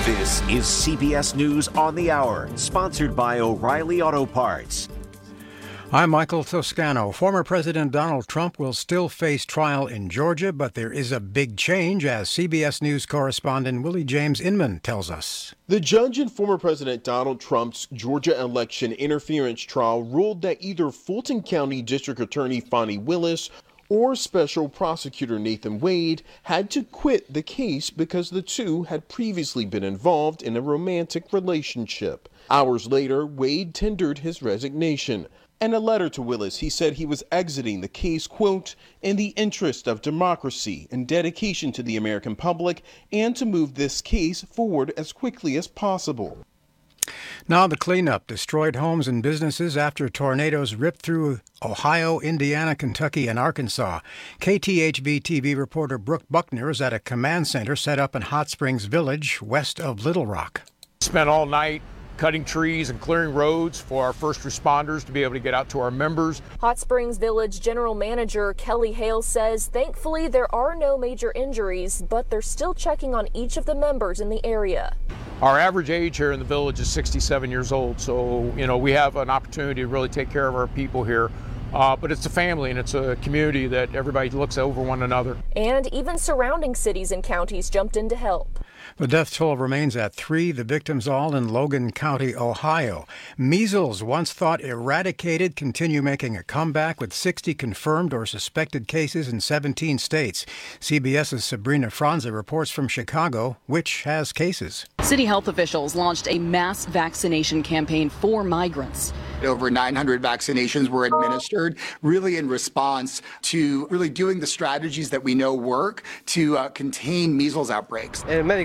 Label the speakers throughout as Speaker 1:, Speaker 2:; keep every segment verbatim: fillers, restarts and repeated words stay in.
Speaker 1: This is C B S News on the Hour, sponsored by O'Reilly Auto Parts.
Speaker 2: I'm Michael Toscano. Former President Donald Trump will still face trial in Georgia, but there is a big change, as C B S News correspondent Willie James Inman tells us.
Speaker 3: The judge in former President Donald Trump's Georgia election interference trial ruled that either Fulton County District Attorney Fani Willis or Special Prosecutor Nathan Wade had to quit the case because the two had previously been involved in a romantic relationship. Hours later, Wade tendered his resignation. In a letter to Willis, he said he was exiting the case, quote, in the interest of democracy and dedication to the American public, and to move this case forward as quickly as possible.
Speaker 2: Now the cleanup. Destroyed homes and businesses after tornadoes ripped through Ohio, Indiana, Kentucky, and Arkansas. K T H V T V reporter Brooke Buckner is at a command center set up in Hot Springs Village, west of Little Rock.
Speaker 4: Spent all night cutting trees and clearing roads for our first responders to be able to get out to our members.
Speaker 5: Hot Springs Village General Manager Kelly Hale says thankfully there are no major injuries, but they're still checking on each of the members in the area.
Speaker 4: Our average age here in the village is sixty-seven years old, so you know we have an opportunity to really take care of our people here. Uh, but it's a family and it's a community that everybody looks over one another.
Speaker 5: And even surrounding cities and counties jumped in to help.
Speaker 2: The death toll remains at three, the victims all in Logan County, Ohio. Measles, once thought eradicated, continue making a comeback with sixty confirmed or suspected cases in seventeen states. CBS's Sabrina Franza reports from Chicago, which has cases.
Speaker 6: City health officials launched a mass vaccination campaign for migrants.
Speaker 7: Over nine hundred vaccinations were administered, really in response to really doing the strategies that we know work to uh, contain measles outbreaks.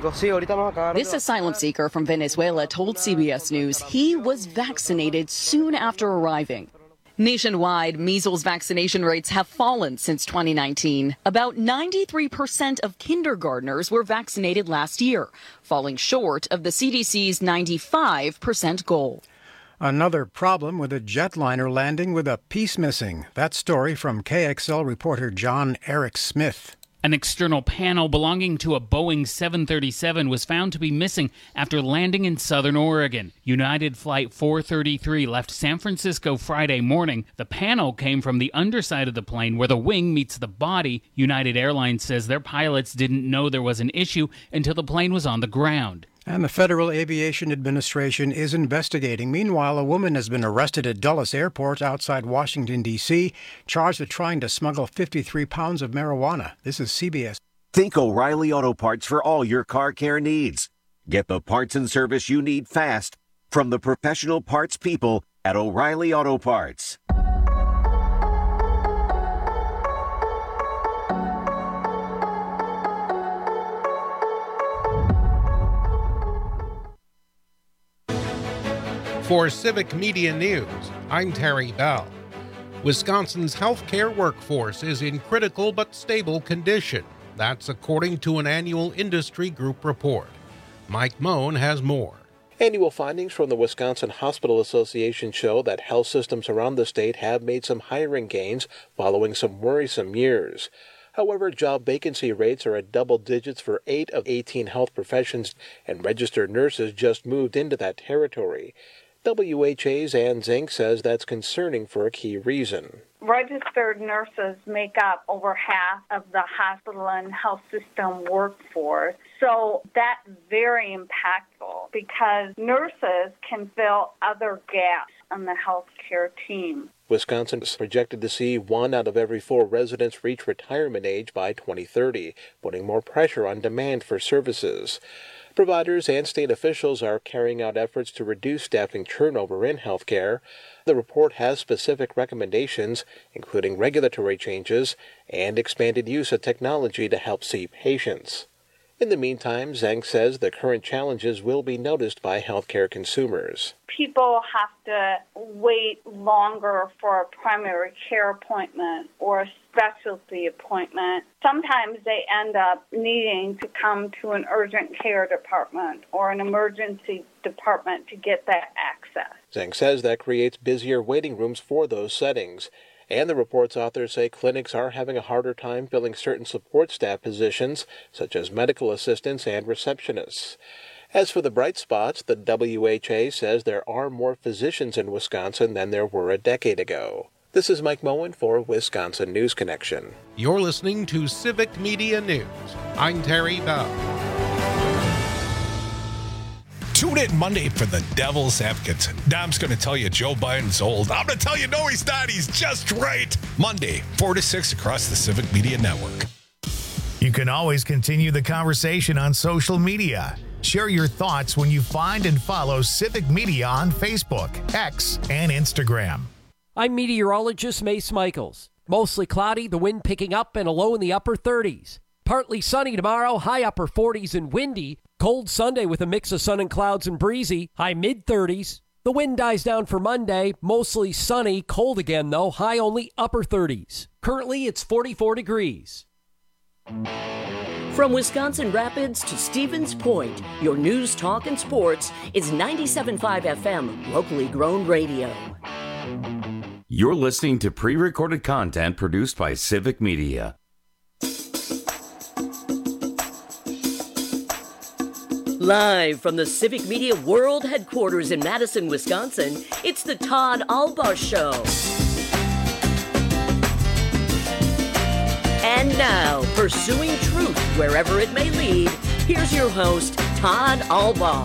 Speaker 6: This asylum seeker from Venezuela told C B S News he was vaccinated soon after arriving. Nationwide, measles vaccination rates have fallen since twenty nineteen. About ninety-three percent of kindergartners were vaccinated last year, falling short of the C D C's ninety-five percent goal.
Speaker 2: Another problem with a jetliner landing with a piece missing. That story from K X L reporter John Eric Smith.
Speaker 8: An external panel belonging to a Boeing seven thirty-seven was found to be missing after landing in southern Oregon. United Flight four thirty-three left San Francisco Friday morning. The panel came from the underside of the plane where the wing meets the body. United Airlines says their pilots didn't know there was an issue until the plane was on the ground.
Speaker 2: And the Federal Aviation Administration is investigating. Meanwhile, a woman has been arrested at Dulles Airport outside Washington, D C, charged with trying to smuggle fifty-three pounds of marijuana. This is C B S.
Speaker 1: Think O'Reilly Auto Parts for all your car care needs. Get the parts and service you need fast from the professional parts people at O'Reilly Auto Parts.
Speaker 9: For Civic Media News, I'm Terry Bell. Wisconsin's healthcare workforce is in critical but stable condition. That's according to an annual industry group report. Mike Moan has more.
Speaker 10: Annual findings from the Wisconsin Hospital Association show that health systems around the state have made some hiring gains following some worrisome years. However, job vacancy rates are at double digits for eight of eighteen health professions, and registered nurses just moved into that territory. W H A's Ann Zink says that's concerning for a key reason.
Speaker 11: Registered nurses make up over half of the hospital and health system workforce, so that's very impactful because nurses can fill other gaps on the healthcare team.
Speaker 10: Wisconsin is projected to see one out of every four residents reach retirement age by twenty thirty, putting more pressure on demand for services. Providers and state officials are carrying out efforts to reduce staffing turnover in healthcare. The report has specific recommendations, including regulatory changes and expanded use of technology to help see patients. In the meantime, Zhang says the current challenges will be noticed by healthcare consumers.
Speaker 11: People have to wait longer for a primary care appointment or a specialty appointment. Sometimes they end up needing to come to an urgent care department or an emergency department to get that access.
Speaker 10: Zhang says that creates busier waiting rooms for those settings. And the report's authors say clinics are having a harder time filling certain support staff positions, such as medical assistants and receptionists. As for the bright spots, the W H A says there are more physicians in Wisconsin than there were a decade ago. This is Mike Moen for Wisconsin News Connection.
Speaker 9: You're listening to Civic Media News. I'm Terry Bell.
Speaker 12: Tune in Monday for the Devil's Advocate. Dom's going to tell you Joe Biden's old. I'm going to tell you, no, he's not. He's just right. Monday, four to six across the Civic Media Network.
Speaker 13: You can always continue the conversation on social media. Share your thoughts when you find and follow Civic Media on Facebook, X, and Instagram.
Speaker 14: I'm meteorologist Mace Michaels. Mostly cloudy, the wind picking up and a low in the upper thirties. Partly sunny tomorrow, high upper forties and windy. Cold Sunday with a mix of sun and clouds and breezy, high mid thirties. The wind dies down for Monday, mostly sunny, cold again though, high only upper thirties. Currently it's forty-four degrees.
Speaker 15: From Wisconsin Rapids to Stevens Point, your news, talk, and sports is ninety-seven point five F M, locally grown radio.
Speaker 16: You're listening to pre-recorded content produced by Civic Media.
Speaker 15: Live from the Civic Media World Headquarters in Madison, Wisconsin, it's the Todd Albaugh Show. And now, pursuing truth wherever it may lead, here's your host, Todd Albaugh.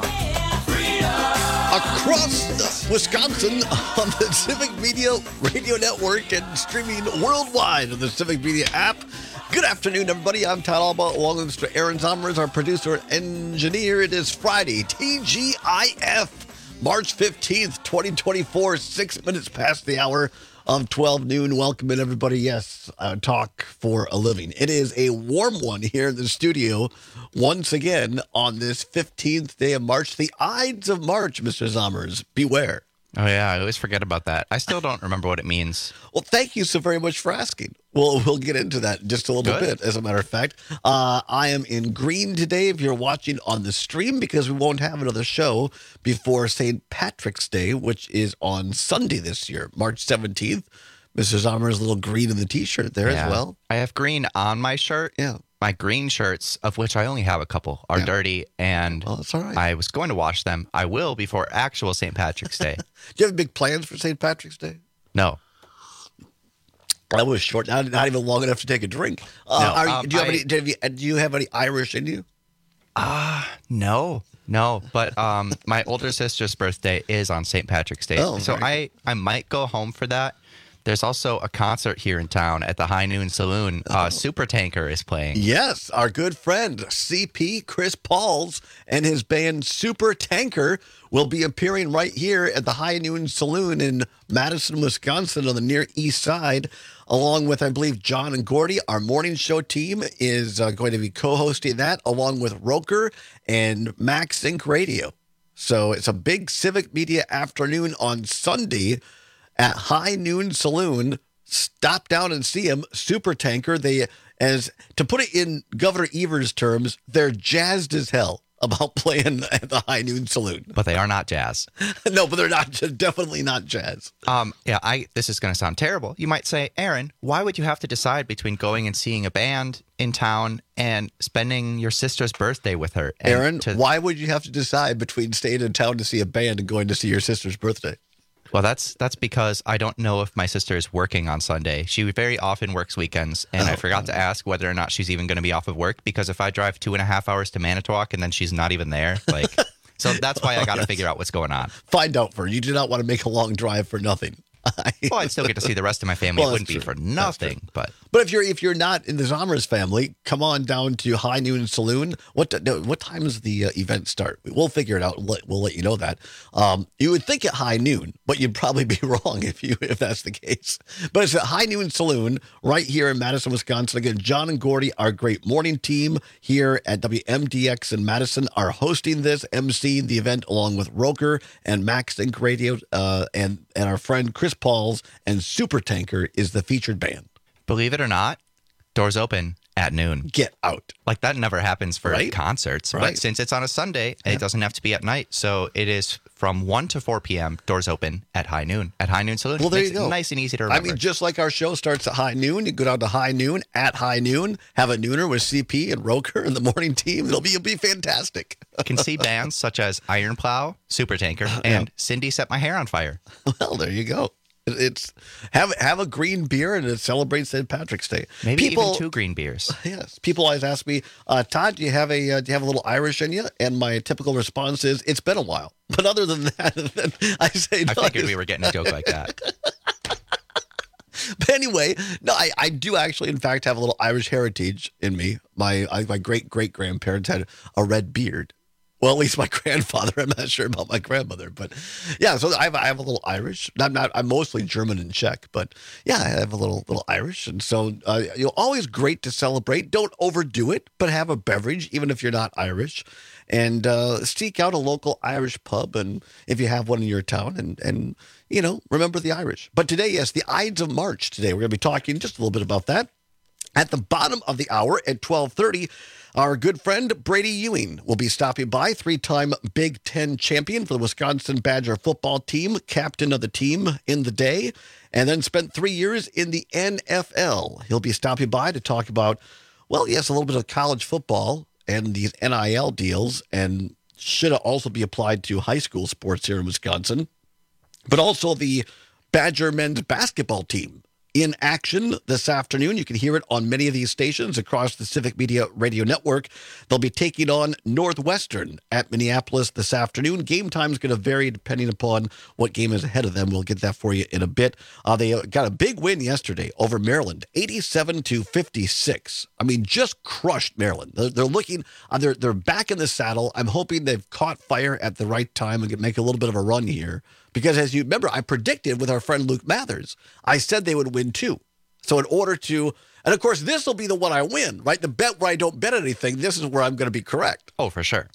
Speaker 17: Across Wisconsin on the Civic Media Radio Network and streaming worldwide on the Civic Media app. Good afternoon, everybody. I'm Todd Albaugh, along with Mister Aaron Zommers, our producer and engineer. It is Friday, T G I F, March fifteenth, twenty twenty-four, six minutes past the hour of twelve noon. Welcome in, everybody. Yes, uh, talk for a living. It is a warm one here in the studio once again on this fifteenth day of March, the Ides of March, Mister Zommers. Beware.
Speaker 18: Oh, yeah. I always forget about that. I still don't remember what it means.
Speaker 17: Well, thank you so very much for asking. Well, we'll get into that in just a little Good. bit, as a matter of fact. Uh, I am in green today if you're watching on the stream, because we won't have another show before Saint Patrick's Day, which is on Sunday this year, March seventeenth. Mister Zommer's a little green in the T-shirt there yeah. as well.
Speaker 18: I have green on my shirt.
Speaker 17: Yeah.
Speaker 18: My green shirts, of which I only have a couple, are yeah. dirty, and
Speaker 17: well, that's all right.
Speaker 18: I was going to wash them. I will before actual Saint Patrick's Day.
Speaker 17: Do you have big plans for Saint Patrick's Day?
Speaker 18: No.
Speaker 17: That was short. Not, not even long enough to take a drink. Uh,
Speaker 18: no,
Speaker 17: are,
Speaker 18: um,
Speaker 17: do, you have
Speaker 18: I,
Speaker 17: any, do, you, do you have any Irish in you?
Speaker 18: Ah, uh, no. No, but um, my older sister's birthday is on Saint Patrick's Day,
Speaker 17: oh,
Speaker 18: so I, I might go home for that. There's also a concert here in town at the High Noon Saloon. Uh, Super Tanker is playing.
Speaker 17: Yes, our good friend C P, Chris Pauls, and his band Super Tanker will be appearing right here at the High Noon Saloon in Madison, Wisconsin on the Near East Side, along with, I believe, John and Gordy. Our morning show team is uh, going to be co-hosting that, along with Roker and Max Inc Radio. So it's a big Civic Media afternoon on Sunday at High Noon Saloon. Stop down and see him. Super Tanker. They, as to put it in Governor Evers' terms, they're jazzed as hell about playing at the High Noon Saloon.
Speaker 18: But they are not jazz.
Speaker 17: No, but they're not. Definitely not jazz.
Speaker 18: Um, yeah, I. This is going to sound terrible. You might say, Aaron, why would you have to decide between going and seeing a band in town and spending your sister's birthday with her?
Speaker 17: Aaron,
Speaker 18: to...
Speaker 17: why would you have to decide between staying in town to see a band and going to see your sister's birthday?
Speaker 18: Well, that's that's because I don't know if my sister is working on Sunday. She very often works weekends, and oh, I forgot to ask whether or not she's even going to be off of work, because if I drive two and a half hours to Manitowoc and then she's not even there, like, so that's why I got to yes. figure out what's going on.
Speaker 17: Find out for her. You do not want to make a long drive for nothing.
Speaker 18: Well, I'd still get to see the rest of my family. Well, it wouldn't true. be for nothing, but
Speaker 17: but if you're if you're not in the Zommers family, come on down to High Noon Saloon. What no, what time does the uh, event start? We'll figure it out. We'll let, we'll let you know that. Um, you would think at high noon, but you'd probably be wrong if you if that's the case. But it's at High Noon Saloon right here in Madison, Wisconsin. Again, John and Gordy, our great morning team here at W M D X in Madison, are hosting this, emceeing the event along with Roker and Max Inc Radio, uh, and and our friend Chris Pauls, and Super Tanker is the featured band.
Speaker 18: Believe it or not, doors open at noon.
Speaker 17: Get out.
Speaker 18: Like, that never happens for
Speaker 17: right?
Speaker 18: concerts.
Speaker 17: Right.
Speaker 18: But since it's on a Sunday, yeah. it doesn't have to be at night. So it is from one to four p.m. Doors open at high noon at High Noon Saloon.
Speaker 17: Well, there
Speaker 18: Makes
Speaker 17: you go.
Speaker 18: It nice and easy to remember.
Speaker 17: I mean, just like our show starts at high noon, you go down to high noon at high noon, have a nooner with C P and Roker and the morning team. It'll be it'll be fantastic.
Speaker 18: You can see bands such as Iron Plow, Super Tanker, and Cindy Set My Hair on Fire.
Speaker 17: Well, there you go. It's have have a green beer and it celebrates Saint Patrick's Day.
Speaker 18: Maybe People, even two green beers.
Speaker 17: Yes. People always ask me, uh, Todd, do you have a uh, do you have a little Irish in you? And my typical response is, it's been a while. But other than that, then I say no.
Speaker 18: I figured we were getting a joke like that.
Speaker 17: But anyway, no, I, I do actually, in fact, have a little Irish heritage in me. My I, my great great grandparents had a red beard. Well, at least my grandfather. I'm not sure about my grandmother, but yeah. So I have, I have a little Irish. I'm not. I'm mostly German and Czech, but yeah, I have a little little Irish, and so uh, you know, always great to celebrate. Don't overdo it, but have a beverage, even if you're not Irish, and uh, seek out a local Irish pub, and if you have one in your town, and and you know, remember the Irish. But today, yes, the Ides of March. Today, we're going to be talking just a little bit about that. At the bottom of the hour at twelve thirty, our good friend Brady Ewing will be stopping by, three-time Big Ten champion for the Wisconsin Badger football team, captain of the team in the day, and then spent three years in the N F L. He'll be stopping by to talk about, well, yes, a little bit of college football and these N I L deals, and should also be applied to high school sports here in Wisconsin, but also the Badger men's basketball team in action this afternoon. You can hear it on many of these stations across the Civic Media Radio Network. They'll be taking on Northwestern at Minneapolis this afternoon. Game time is going to vary depending upon what game is ahead of them. We'll get that for you in a bit. Uh, they got a big win yesterday over Maryland, eighty-seven to fifty-six. I mean, just crushed Maryland. They're, they're looking, uh, they're, they're back in the saddle. I'm hoping they've caught fire at the right time and can make a little bit of a run here. Because as you remember, I predicted with our friend Luke Mathers, I said they would win two. So in order to, and of course, this will be the one I win, right? The bet where I don't bet anything, this is where I'm going to be correct.
Speaker 18: Oh, for sure.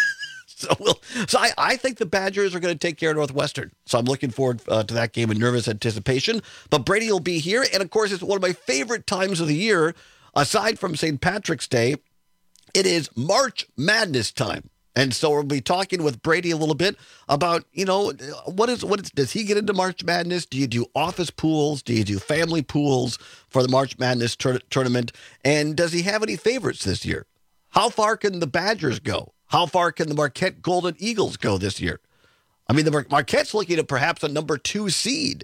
Speaker 17: so we'll, so I, I think the Badgers are going to take care of Northwestern. So I'm looking forward uh, to that game in nervous anticipation. But Brady will be here. And of course, it's one of my favorite times of the year, aside from Saint Patrick's Day. It is March Madness time. And so we'll be talking with Brady a little bit about, you know, what is what is, does he get into March Madness? Do you do office pools? Do you do family pools for the March Madness tur- tournament? And does he have any favorites this year? How far can the Badgers go? How far can the Marquette Golden Eagles go this year? I mean, the Mar- Marquette's looking at perhaps a number two seed.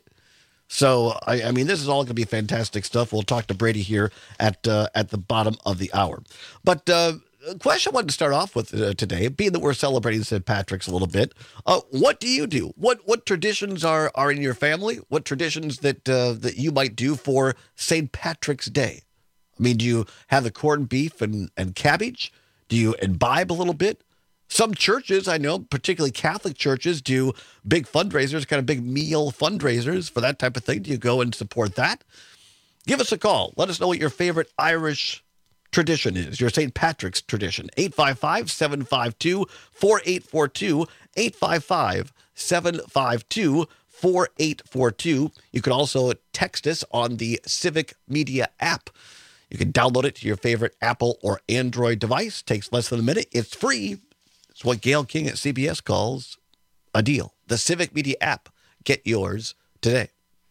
Speaker 17: So, I, I mean, this is all going to be fantastic stuff. We'll talk to Brady here at uh, at the bottom of the hour. But uh a question I wanted to start off with uh, today, being that we're celebrating Saint Patrick's a little bit. Uh, what do you do? What what traditions are, are in your family? What traditions that uh, that you might do for Saint Patrick's Day? I mean, do you have the corned beef and, and cabbage? Do you imbibe a little bit? Some churches, I know, particularly Catholic churches, do big fundraisers, kind of big meal fundraisers for that type of thing. Do you go and support that? Give us a call. Let us know what your favorite Irish tradition is, your Saint Patrick's tradition. eight five five, seven five two, four eight four two, eight five five, seven five two, four eight four two. You can also text us on the Civic Media app. You can download it to your favorite Apple or Android device. Takes less than a minute. It's free. It's what Gail King at C B S calls a deal. The Civic Media app. Get yours today.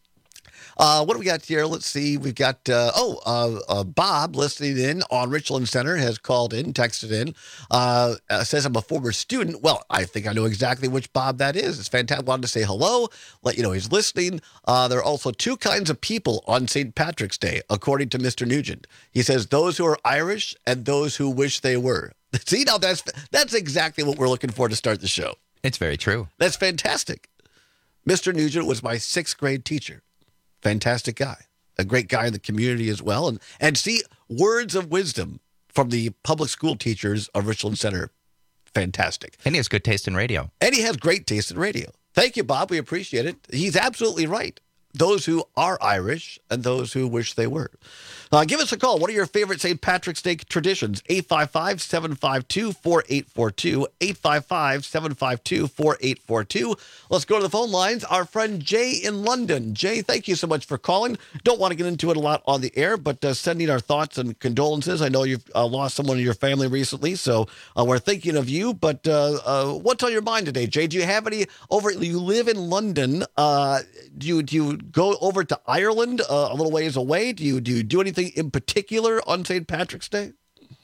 Speaker 17: Uh, what do we got here? Let's see. We've got, uh, oh, uh, uh, Bob listening in on Richland Center has called in, texted in, uh, uh, says I'm a former student. Well, I think I know exactly which Bob that is. It's fantastic. Wanted to say hello, let you know he's listening. Uh, there are also two kinds of people on Saint Patrick's Day, according to Mister Nugent. He says those who are Irish and those who wish they were. See, now that's, that's exactly what we're looking for to start the show.
Speaker 18: It's very true.
Speaker 17: That's fantastic. Mister Nugent was my sixth grade teacher. Fantastic guy, a great guy in the community as well. And and see, words of wisdom from the public school teachers of Richland Center. Fantastic.
Speaker 18: And he has good taste in radio.
Speaker 17: And he has great taste in radio. Thank you, Bob. We appreciate it. He's absolutely right. those who are Irish and those who wish they were. Uh, give us a call. What are your favorite Saint Patrick's Day traditions? eight five five, seven five two, four eight four two. eight five five, seven five two, four eight four two. Let's go to the phone lines. Our friend Jay in London. Jay, thank you so much for calling. Don't want to get into it a lot on the air, but uh, sending our thoughts and condolences. I know you've uh, lost someone in your family recently, so uh, we're thinking of you. But uh, uh, what's on your mind today, Jay? Do you have any over? You live in London. Uh, do you do you go over to Ireland uh, a little ways away? Do you do you do anything in particular on Saint Patrick's Day?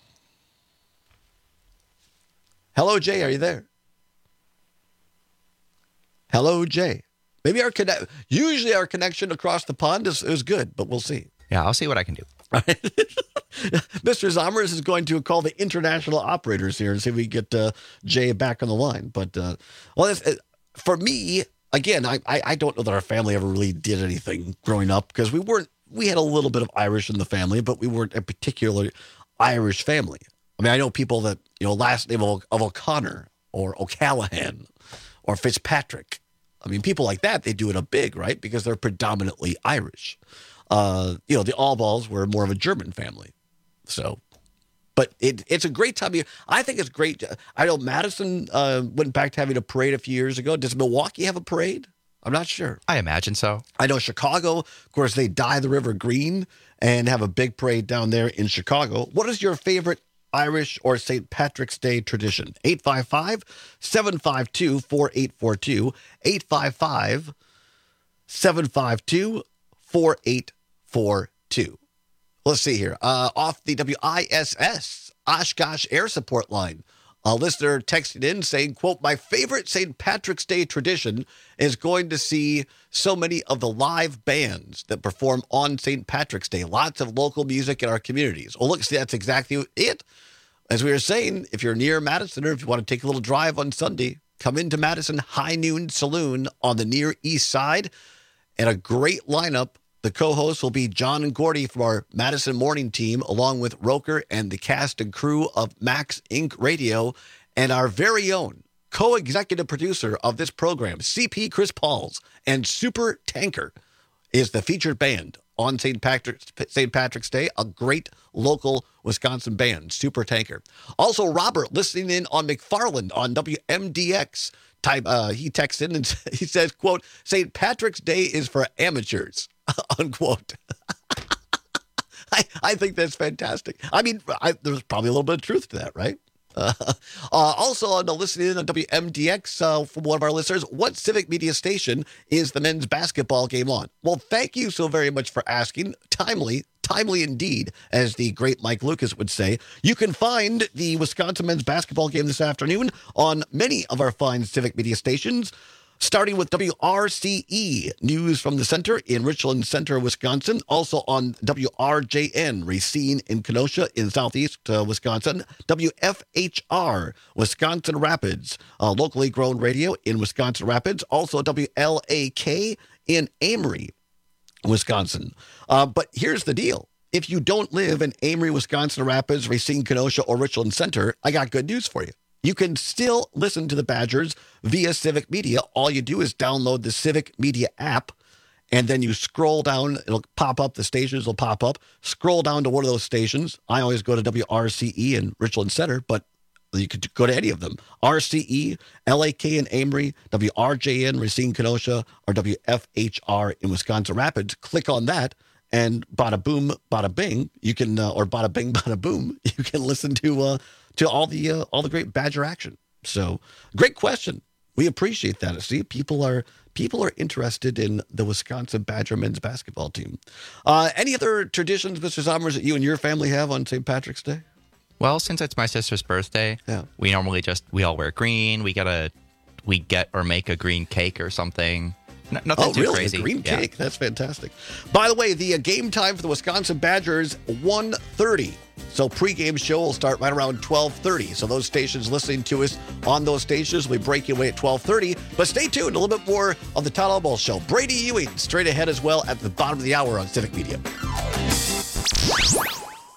Speaker 17: Hello, Jay. Are you there? Hello, Jay. Maybe our connect. Usually our connection across the pond is, is good, but we'll see.
Speaker 18: Yeah, I'll see what I can do.
Speaker 17: Mister Zomers is going to call the international operators here and see if we can get uh, Jay back on the line. But uh, well, uh, for me, again, I, I I don't know that our family ever really did anything growing up because we weren't. We had a little bit of Irish in the family, but we weren't a particularly Irish family. I mean, I know people that, you know, last name of, of O'Connor or O'Callahan or Fitzpatrick. I mean, people like that, they do it a big, right? Because they're predominantly Irish. Uh, you know, the Allballs were more of a German family. So, but it, it's a great time of year. I think it's great. I know Madison uh, went back to having a parade a few years ago. Does Milwaukee have a parade? I'm not sure.
Speaker 18: I imagine so.
Speaker 17: I know Chicago, of course, they dye the river green and have a big parade down there in Chicago. What is your favorite Irish or Saint Patrick's Day tradition? eight five five, seven five two, four eight four two. eight five five, seven five two, four eight four two. Let's see here. Uh, off the W I S S Oshkosh Air Support line. A listener texted in saying, quote, my favorite Saint Patrick's Day tradition is going to see so many of the live bands that perform on Saint Patrick's Day. Lots of local music in our communities. Oh, look, see, that's exactly it. As we were saying, if you're near Madison or if you want to take a little drive on Sunday, come into Madison High Noon Saloon on the Near East Side. And a great lineup. The co-hosts will be John and Gordy from our Madison morning team, along with Roker and the cast and crew of Max Incorporated. Radio, and our very own co-executive producer of this program, C P Chris Pauls, and Super Tanker is the featured band on Saint Patrick's, Saint Patrick's Day, a great local Wisconsin band, Super Tanker. Also, Robert, listening in on McFarland on W M D X. Type, uh, he texts in and he says, quote, Saint Patrick's Day is for amateurs, unquote. I, I think that's fantastic. I mean, I, there's probably a little bit of truth to that, right? Uh, uh, also, on the listening in on W M D X uh, from one of our listeners, what Civic Media station is the men's basketball game on? Well, thank you so very much for asking. Timely, timely indeed, as the great Mike Lucas would say. You can find the Wisconsin men's basketball game this afternoon on many of our fine Civic Media stations, starting with W R C E, News from the Center in Richland Center, Wisconsin. Also on W R J N, Racine in Kenosha in southeast uh, Wisconsin. W F H R, Wisconsin Rapids, uh, locally grown radio in Wisconsin Rapids. Also W L A K in Amory, Wisconsin. Uh, but here's the deal. If you don't live in Amory, Wisconsin Rapids, Racine, Kenosha, or Richland Center, I got good news for you. You can still listen to the Badgers via Civic Media. All you do is download the Civic Media app, and then you scroll down. It'll pop up. The stations will pop up. Scroll down to one of those stations. I always go to W R C E in Richland Center, but you could go to any of them. R C E, L A K in Amory, W R J N, Racine, Kenosha, or W F H R in Wisconsin Rapids. Click on that, and bada boom, bada bing, you can, uh, or bada bing, bada boom, you can listen to uh, to all the uh, all the great Badger action. So, great question. We appreciate that. See, people are people are interested in the Wisconsin Badger men's basketball team. Uh, any other traditions, Mister Somers, that you and your family have on Saint Patrick's Day?
Speaker 18: Well, since it's my sister's birthday, yeah. we normally just we all wear green. We get a we get or make a green cake or something. No, nothing
Speaker 17: oh,
Speaker 18: too
Speaker 17: really?
Speaker 18: crazy.
Speaker 17: A green
Speaker 18: yeah.
Speaker 17: cake? That's fantastic. By the way, the uh, game time for the Wisconsin Badgers, one thirty. So pregame show will start right around twelve thirty. So those stations listening to us on those stations will be breaking away at twelve thirty. But stay tuned. A little bit more of the Todd Allball Show. Brady Ewing straight ahead as well at the bottom of the hour on Civic Media.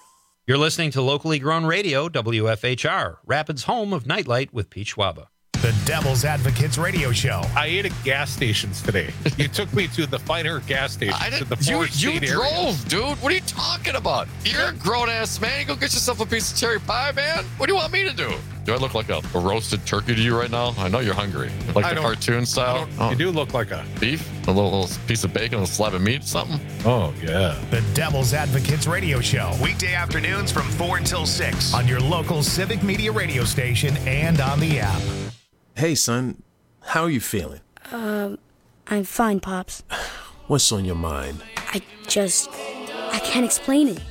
Speaker 19: You're listening to locally grown radio, W F H R, Rapids' home of Nightlight with Pete Schwaba.
Speaker 13: The The Devil's Advocates Radio Show.
Speaker 12: I ate at gas stations today. You took me to the finer gas station.
Speaker 19: I
Speaker 12: to the
Speaker 19: you
Speaker 12: Forest
Speaker 19: you
Speaker 12: State
Speaker 19: drove,
Speaker 12: area.
Speaker 19: dude. What are you talking about? You're a grown-ass man. You go get yourself a piece of cherry pie, man. What do you want me to do? Do I look like a, a roasted turkey to you right now? I know you're hungry. Like
Speaker 12: I
Speaker 19: the
Speaker 12: don't-
Speaker 19: cartoon style?
Speaker 12: Oh. You do look like a
Speaker 19: beef? A little, little piece of bacon, a slab of meat, something?
Speaker 12: Oh, yeah.
Speaker 13: The Devil's Advocates Radio Show. Weekday afternoons from four until six on your local Civic Media radio station and on the app.
Speaker 20: Hey, son. How are you feeling?
Speaker 21: Um, I'm fine, Pops.
Speaker 20: What's on your mind?
Speaker 21: I just... I can't explain it.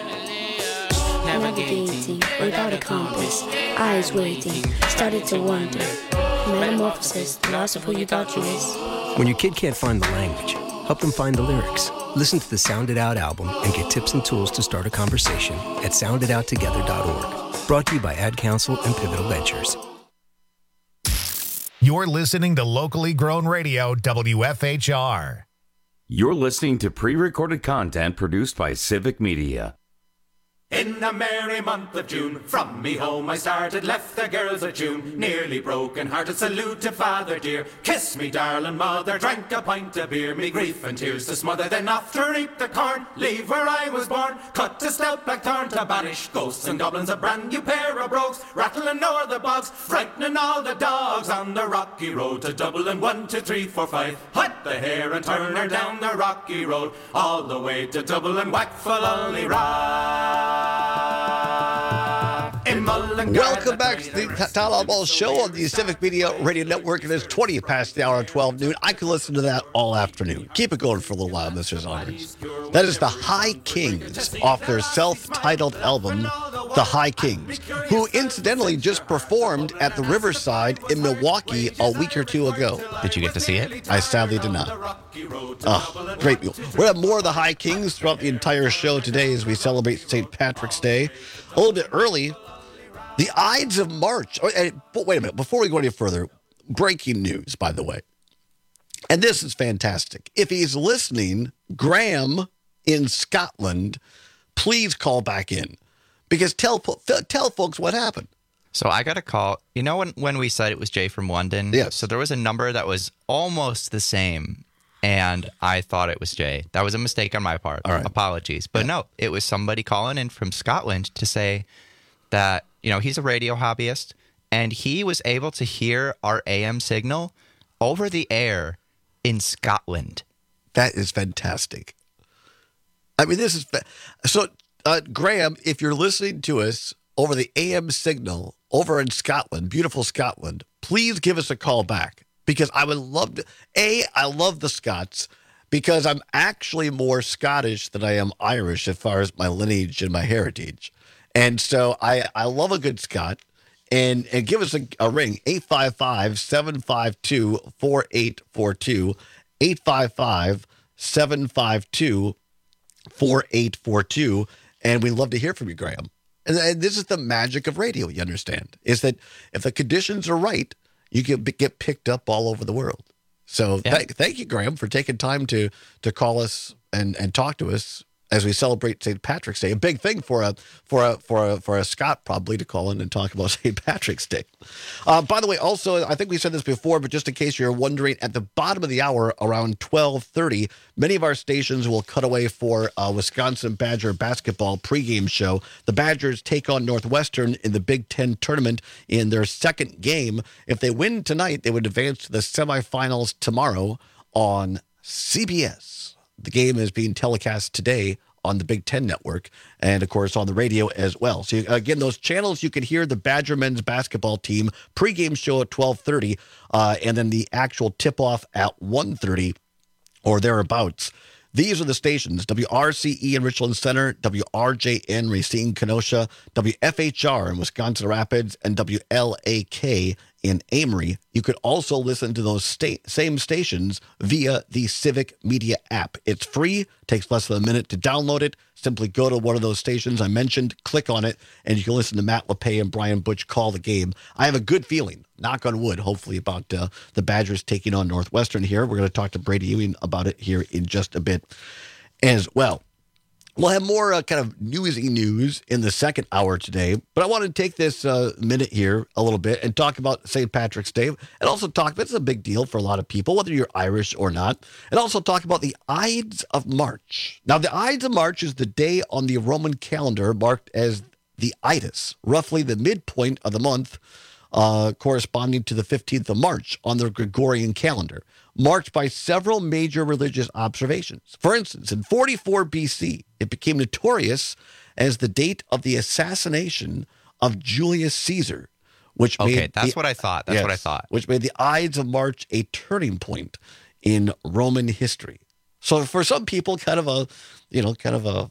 Speaker 21: Navigating without a compass, eyes waiting, started to wonder. Metamorphosis, the loss of who you thought you was.
Speaker 22: When your kid can't find the language, help them find the lyrics. Listen to the Sound It Out album and get tips and tools to start a conversation at sound it out together dot org. Brought to you by Ad Council and Pivotal Ventures.
Speaker 13: You're listening to locally grown radio, W F H R.
Speaker 16: You're listening to pre-recorded content produced by Civic Media.
Speaker 23: In the merry month of June, from me home I started, left the girls a tune. Nearly broken hearted, salute to father dear. Kiss me, darling mother, drank a pint of beer. Me grief and tears to smother, then off to reap the corn. Leave where I was born, cut a stout black thorn to banish ghosts and goblins. A brand new pair of brogues, rattling o'er the bogs, frightening all the dogs on the rocky road to Dublin. One, two, three, four, five. Hut the hare and turn her down the rocky road, all the way to Dublin. Whack for lolly ride.
Speaker 17: Welcome back to the Tyler Ball Show on the Civic Media Radio Network. It is twenty past the hour of twelve noon. I could listen to that all afternoon. Keep it going for a little while, Mister Zonners. That is the High Kings off their self-titled album, The High Kings, who incidentally just performed at the Riverside in Milwaukee a week or two ago.
Speaker 18: Did you get to see it?
Speaker 17: I sadly did not. Oh, great. We'll have more of the High Kings throughout the entire show today as we celebrate Saint Patrick's Day. A little bit early, the Ides of March. Oh, and, but wait a minute. Before we go any further, breaking news, by the way. And this is fantastic. If he's listening, Graham in Scotland, please call back in. Because tell tell folks what happened.
Speaker 18: So I got a call. You know when, when we said it was Jay from London?
Speaker 17: Yes.
Speaker 18: So there was a number that was almost the same, and I thought it was Jay. That was a mistake on my part.
Speaker 17: All right.
Speaker 18: Apologies. But yeah. No, it was somebody calling in from Scotland to say that, you know, he's a radio hobbyist, and he was able to hear our A M signal over the air in Scotland.
Speaker 17: That is fantastic. I mean, this is... Fa- so, uh, Graham, if you're listening to us over the A M signal over in Scotland, beautiful Scotland, please give us a call back, because I would love to... A, I love the Scots, because I'm actually more Scottish than I am Irish as far as my lineage and my heritage. And so I, I love a good Scot. And, and give us a, a ring, eight five five, seven five two, four eight four two, eight five five, seven five two, four eight four two. And we'd love to hear from you, Graham. And, and this is the magic of radio, you understand, is that if the conditions are right, you can be, get picked up all over the world. So yeah. th- thank you, Graham, for taking time to to call us and, and talk to us as we celebrate Saint Patrick's Day. A big thing for a for a for a for a Scot probably to call in and talk about Saint Patrick's Day. Uh, by the way, also I think we said this before, but just in case you're wondering, at the bottom of the hour around twelve thirty, many of our stations will cut away for a Wisconsin Badger basketball pregame show. The Badgers take on Northwestern in the Big Ten tournament in their second game. If they win tonight, they would advance to the semifinals tomorrow on C B S. The game is being telecast today on the Big Ten Network and, of course, on the radio as well. So, again, those channels, you can hear the Badger men's basketball team pregame show at twelve thirty uh, and then the actual tip-off at one thirty or thereabouts. These are the stations: W R C E in Richland Center, W R J N Racine Kenosha, W F H R in Wisconsin Rapids, and W L A K in Amory. You could also listen to those sta- same stations via the Civic Media app. It's free, takes less than a minute to download it. Simply go to one of those stations I mentioned, click on it, and you can listen to Matt LePay and Brian Butch call the game. I have a good feeling, knock on wood, hopefully, about uh, the Badgers taking on Northwestern here. We're going to talk to Brady Ewing about it here in just a bit as well. We'll have more uh, kind of newsy news in the second hour today, but I want to take this uh, minute here a little bit and talk about Saint Patrick's Day, and also talk about, it's a big deal for a lot of people, whether you're Irish or not, and also talk about the Ides of March. Now, the Ides of March is the day on the Roman calendar marked as the Ides, roughly the midpoint of the month, uh, corresponding to the fifteenth of March on the Gregorian calendar, marked by several major religious observations. For instance, in forty-four B C, it became notorious as the date of the assassination of Julius Caesar, which
Speaker 18: okay,
Speaker 17: made
Speaker 18: that's
Speaker 17: the,
Speaker 18: what I thought. That's
Speaker 17: yes,
Speaker 18: what I thought.
Speaker 17: Which made the Ides of March a turning point in Roman history. So for some people, kind of a, you know, kind of a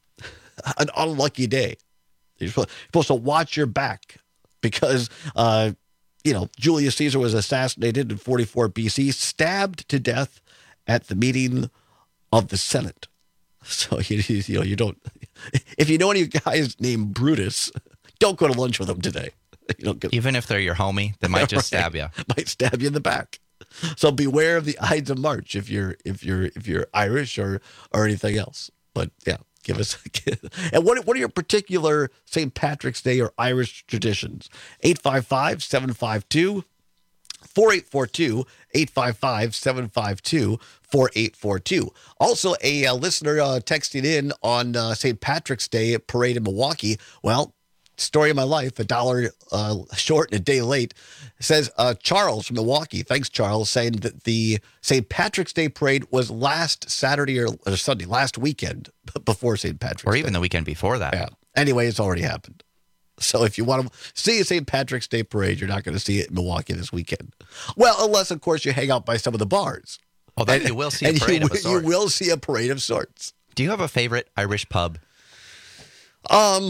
Speaker 17: an unlucky day. You're supposed to watch your back because, uh, you know, Julius Caesar was assassinated in forty-four B C, stabbed to death at the meeting of the Senate. So, you, you know, you don't, if you know any guys named Brutus, don't go to lunch with them today. You don't get,
Speaker 18: Even if they're your homie, they might just
Speaker 17: right,
Speaker 18: stab you.
Speaker 17: Might stab you in the back. So beware of the Ides of March if you're if you're if you're Irish or or anything else. But yeah. Give us a, and what what are your particular Saint Patrick's Day or Irish traditions? eight five five, seven five two, four eight four two, eight five five, seven five two, four eight four two. Also, a uh, listener uh, texting in on uh, Saint Patrick's Day parade in Milwaukee. Well, story of my life, a dollar uh, short and a day late. Says uh, Charles from Milwaukee. Thanks, Charles, saying that the Saint Patrick's Day parade was last Saturday or, or Sunday, last weekend before Saint Patrick's
Speaker 18: Or even
Speaker 17: Day.
Speaker 18: the weekend before that.
Speaker 17: Yeah. Anyway, it's already happened. So if you want to see a Saint Patrick's Day parade, you're not going to see it in Milwaukee this weekend. Well, unless, of course, you hang out by some of the bars.
Speaker 18: Well, then
Speaker 17: and,
Speaker 18: you will see a
Speaker 17: and
Speaker 18: parade
Speaker 17: you,
Speaker 18: of a sort.
Speaker 17: You will see a parade of sorts.
Speaker 18: Do you have a favorite Irish pub?
Speaker 17: Um...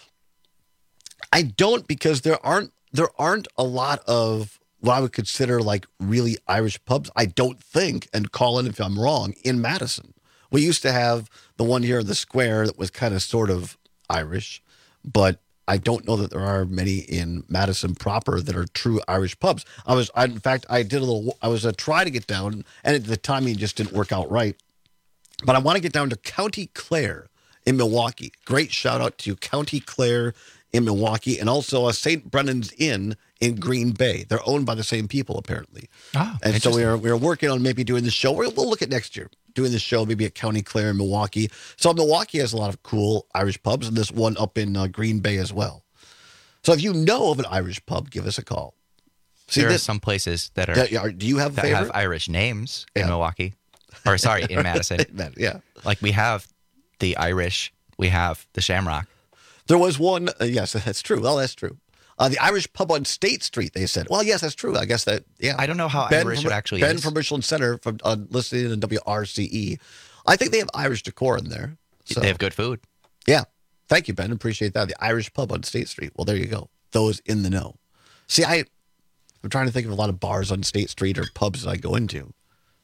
Speaker 17: I don't, because there aren't there aren't a lot of what I would consider like really Irish pubs, I don't think, and call in if I'm wrong, in Madison. We used to have the one here in the square that was kind of sort of Irish, but I don't know that there are many in Madison proper that are true Irish pubs. I was, I, in fact, I did a little, I was uh, trying to get down, and at the timing just didn't work out right. But I want to get down to County Clare in Milwaukee. Great shout out to County Clare in Milwaukee, and also a Saint Brennan's Inn in Green Bay. They're owned by the same people, apparently.
Speaker 18: Oh,
Speaker 17: and so we are we are working on maybe doing the show. We'll look at next year, doing the show maybe at County Clare in Milwaukee. So Milwaukee has a lot of cool Irish pubs, and this one up in uh, Green Bay as well. So if you know of an Irish pub, give us a call.
Speaker 18: See, there this, are some places that are,
Speaker 17: that are. Do you have a
Speaker 18: that
Speaker 17: favorite?
Speaker 18: have Irish names
Speaker 17: yeah.
Speaker 18: in Milwaukee, or sorry, in Madison?
Speaker 17: Yeah,
Speaker 18: like we have the Irish, we have the Shamrock.
Speaker 17: There was one, uh, yes, that's true. Well, that's true. Uh, the Irish pub on State Street, they said. Well, yes, that's true. I guess that, yeah.
Speaker 18: I don't know how
Speaker 17: Ben
Speaker 18: Irish
Speaker 17: from,
Speaker 18: it actually
Speaker 17: Ben
Speaker 18: is.
Speaker 17: from Richland Center, from uh, listening to W R C E. I think they have Irish decor in there. So.
Speaker 18: They have good food.
Speaker 17: Yeah. Thank you, Ben. Appreciate that. The Irish pub on State Street. Well, there you go. Those in the know. See, I, I'm trying to think of a lot of bars on State Street or pubs that I go into.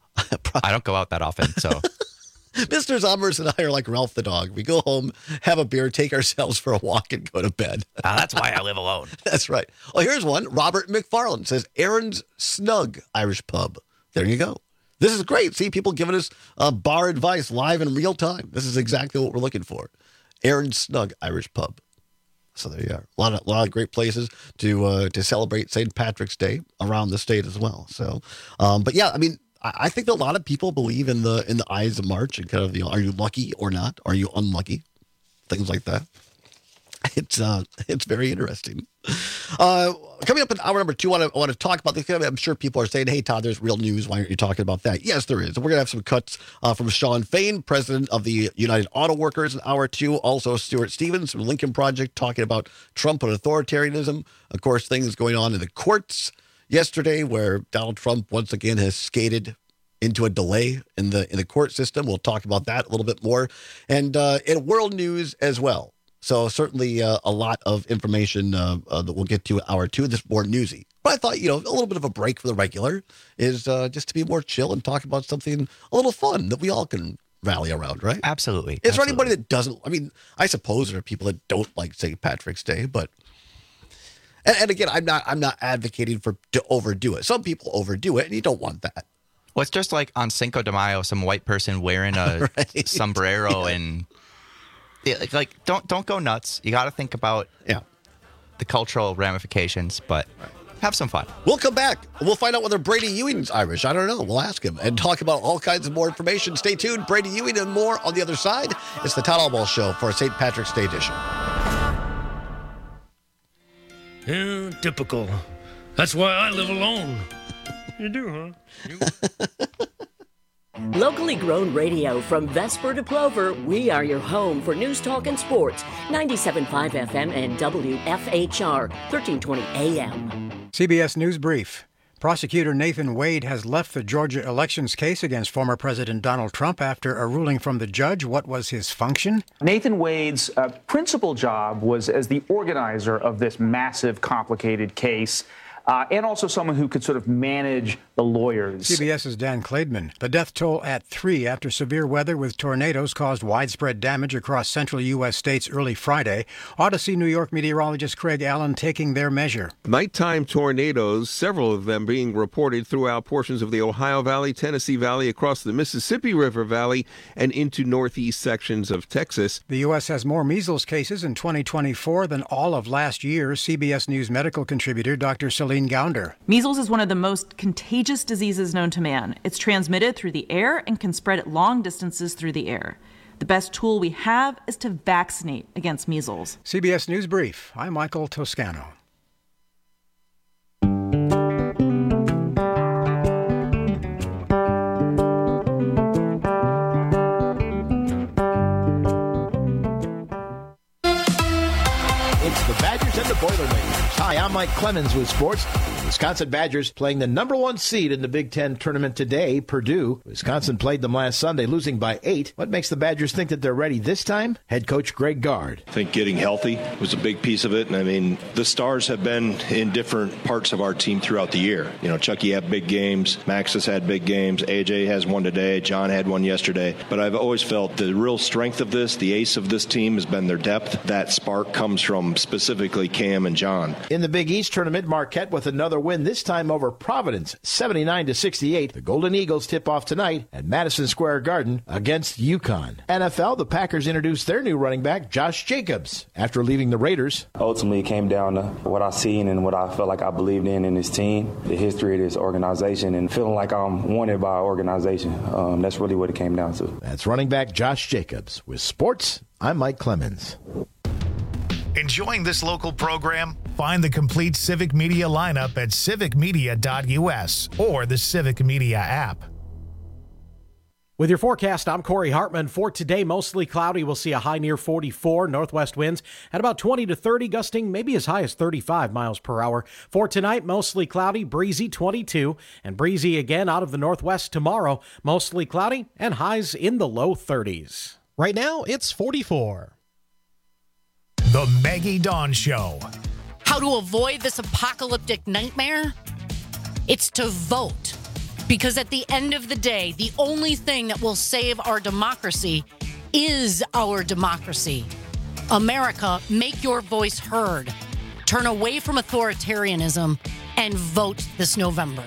Speaker 18: I don't go out that often, so...
Speaker 17: Mister Zommers and I are like Ralph the dog. We go home, have a beer, take ourselves for a walk, and go to bed.
Speaker 18: Uh, that's why I live alone.
Speaker 17: That's right. Well, here's one. Robert McFarland says, Aaron's Snug Irish Pub. There you go. This is great. See, people giving us uh, bar advice live in real time. This is exactly what we're looking for. Aaron's Snug Irish Pub. So there you are. A lot of, a lot of great places to uh, to celebrate Saint Patrick's Day around the state as well. So, um, but yeah, I mean, I think that a lot of people believe in the in the Ides of March and kind of, you know, are you lucky or not? Are you unlucky? Things like that. It's uh, it's very interesting. Uh, coming up in hour number two, I want to, I want to talk about this. I'm sure people are saying, hey, Todd, there's real news. Why aren't you talking about that? Yes, there is. We're going to have some cuts uh, from Sean Fain, president of the United Auto Workers, in hour two. Also, Stuart Stevens from Lincoln Project talking about Trump and authoritarianism. Of course, things going on in the courts yesterday where Donald Trump once again has skated into a delay in the in the court system. We'll talk about that a little bit more. And uh, in world news as well. So certainly uh, a lot of information uh, uh, that we'll get to in hour two. This is more newsy. But I thought, you know, a little bit of a break for the regular is uh, just to be more chill and talk about something a little fun that we all can rally around, right?
Speaker 18: Absolutely.
Speaker 17: Is there
Speaker 18: Absolutely.
Speaker 17: anybody that doesn't? I mean, I suppose there are people that don't like Saint Patrick's Day, but and, and again, I'm not I'm not advocating for to overdo it. Some people overdo it, and you don't want that.
Speaker 18: Well, it's just like on Cinco de Mayo, some white person wearing a
Speaker 17: right.
Speaker 18: sombrero
Speaker 17: yeah.
Speaker 18: and like, like don't don't go nuts. You got to think about
Speaker 17: yeah.
Speaker 18: the cultural ramifications, but have some fun.
Speaker 17: We'll come back. We'll find out whether Brady Ewing's Irish. I don't know. We'll ask him and talk about all kinds of more information. Stay tuned. Brady Ewing and more on the other side. It's the Todd Alwell Show for Saint Patrick's Day edition.
Speaker 3: Yeah, typical. That's why I live alone. You do, huh? You...
Speaker 15: Locally grown radio from Vesper to Plover, we are your home for news, talk, and sports. ninety-seven point five F M and W F H R, thirteen twenty A M.
Speaker 2: C B S News Brief. Prosecutor Nathan Wade has left the Georgia elections case against former President Donald Trump after a ruling from the judge. What was his function?
Speaker 4: Nathan Wade's uh, principal job was as the organizer of this massive, complicated case. Uh, and also someone who could sort of manage the lawyers.
Speaker 2: CBS's Dan Klaidman. The death toll at three after severe weather with tornadoes caused widespread damage across central U S states early Friday. Odyssey, New York meteorologist Craig Allen taking their measure.
Speaker 5: Nighttime tornadoes, several of them being reported throughout portions of the Ohio Valley, Tennessee Valley, across the Mississippi River Valley, and into northeast sections of Texas.
Speaker 2: The U S has more measles cases in twenty twenty-four than all of last year. C B S News medical contributor Doctor Celine Gounder.
Speaker 24: Measles is one of the most contagious diseases known to man. It's transmitted through the air and can spread at long distances through the air. The best tool we have is to vaccinate against measles.
Speaker 2: C B S News Brief. I'm Michael Toscano.
Speaker 25: It's the Badgers and the Boilermakers. Hi, I'm Mike Clemens with sports. The Wisconsin Badgers playing the number one seed in the Big Ten tournament today, Purdue. Wisconsin played them last Sunday, losing by eight. What makes the Badgers think that they're ready this time? Head coach Greg Gard.
Speaker 26: I think getting healthy was a big piece of it. And I mean, the stars have been in different parts of our team throughout the year. You know, Chucky had big games. Max has had big games. A J has one today. John had one yesterday. But I've always felt the real strength of this, the ace of this team, has been their depth. That spark comes from specifically Cam and John.
Speaker 25: In the Big East tournament, Marquette with another win, this time over Providence, seventy-nine to sixty-eight. The Golden Eagles tip off tonight at Madison Square Garden against UConn. N F L, the Packers introduced their new running back, Josh Jacobs, after leaving the Raiders.
Speaker 27: Ultimately, it came down to what I seen and what I felt like I believed in in this team, the history of this organization, and feeling like I'm wanted by our organization. Um, that's really what it came down to.
Speaker 25: That's running back Josh Jacobs. With sports, I'm Mike Clemens.
Speaker 13: Enjoying this local program? Find the complete Civic Media lineup at civic media dot U S or the Civic Media app.
Speaker 28: With your forecast, I'm Corey Hartman. For today, mostly cloudy. We'll see a high near forty-four. Northwest winds at about twenty to thirty, gusting maybe as high as thirty-five miles per hour. For tonight, mostly cloudy, breezy twenty-two, and breezy again out of the northwest tomorrow. Mostly cloudy and highs in the low thirties.
Speaker 29: Right now, it's forty-four.
Speaker 13: The Maggie Dawn Show.
Speaker 30: How to avoid this apocalyptic nightmare? It's to vote. Because at the end of the day, the only thing that will save our democracy is our democracy. America, make your voice heard. Turn away from authoritarianism and vote this November.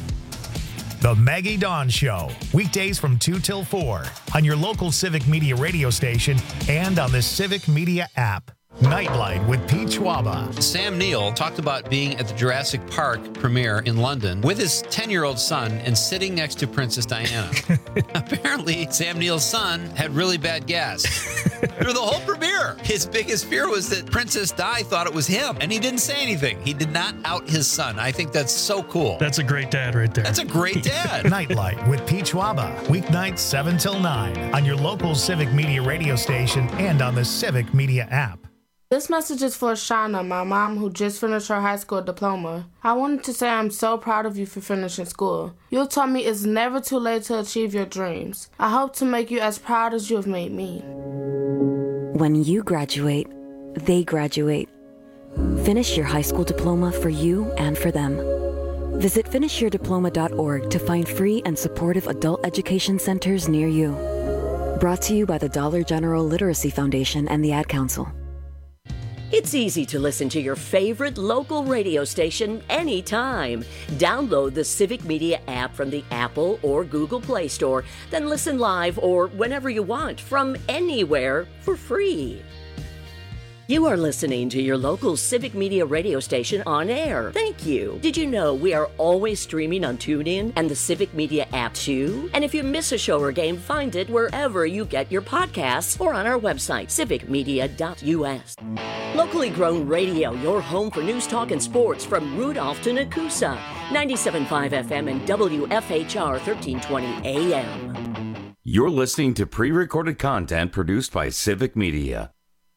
Speaker 13: The Maggie Dawn Show. Weekdays from two till four on your local Civic Media radio station and on the Civic Media app. Nightlight with Pete Schwaba.
Speaker 31: Sam Neill talked about being at the Jurassic Park premiere in London with his ten-year-old son and sitting next to Princess Diana. Apparently, Sam Neill's son had really bad gas through the whole premiere. His biggest fear was that Princess Di thought it was him, and he didn't say anything. He did not out his son. I think that's so cool.
Speaker 3: That's a great dad right there.
Speaker 31: That's a great dad.
Speaker 13: Nightlight with Pete Schwaba. Weeknights seven till nine on your local Civic Media radio station and on the Civic Media app.
Speaker 32: This message is for Shauna, my mom, who just finished her high school diploma. I wanted to say I'm so proud of you for finishing school. You told me it's never too late to achieve your dreams. I hope to make you as proud as you have made me.
Speaker 33: When you graduate, they graduate. Finish your high school diploma for you and for them. Visit finish your diploma dot org to find free and supportive adult education centers near you. Brought to you by the Dollar General Literacy Foundation and the Ad Council.
Speaker 15: It's easy to listen to your favorite local radio station anytime. Download the Civic Media app from the Apple or Google Play Store, then listen live or whenever you want from anywhere for free. You are listening to your local Civic Media radio station on air. Thank you. Did you know we are always streaming on TuneIn and the Civic Media app too? And if you miss a show or game, find it wherever you get your podcasts or on our website, civic media dot u s. Locally grown radio, your home for news, talk, and sports from Rudolph to Nakusa. ninety-seven point five F M and W F H R thirteen twenty A M.
Speaker 16: You're listening to pre-recorded content produced by Civic Media.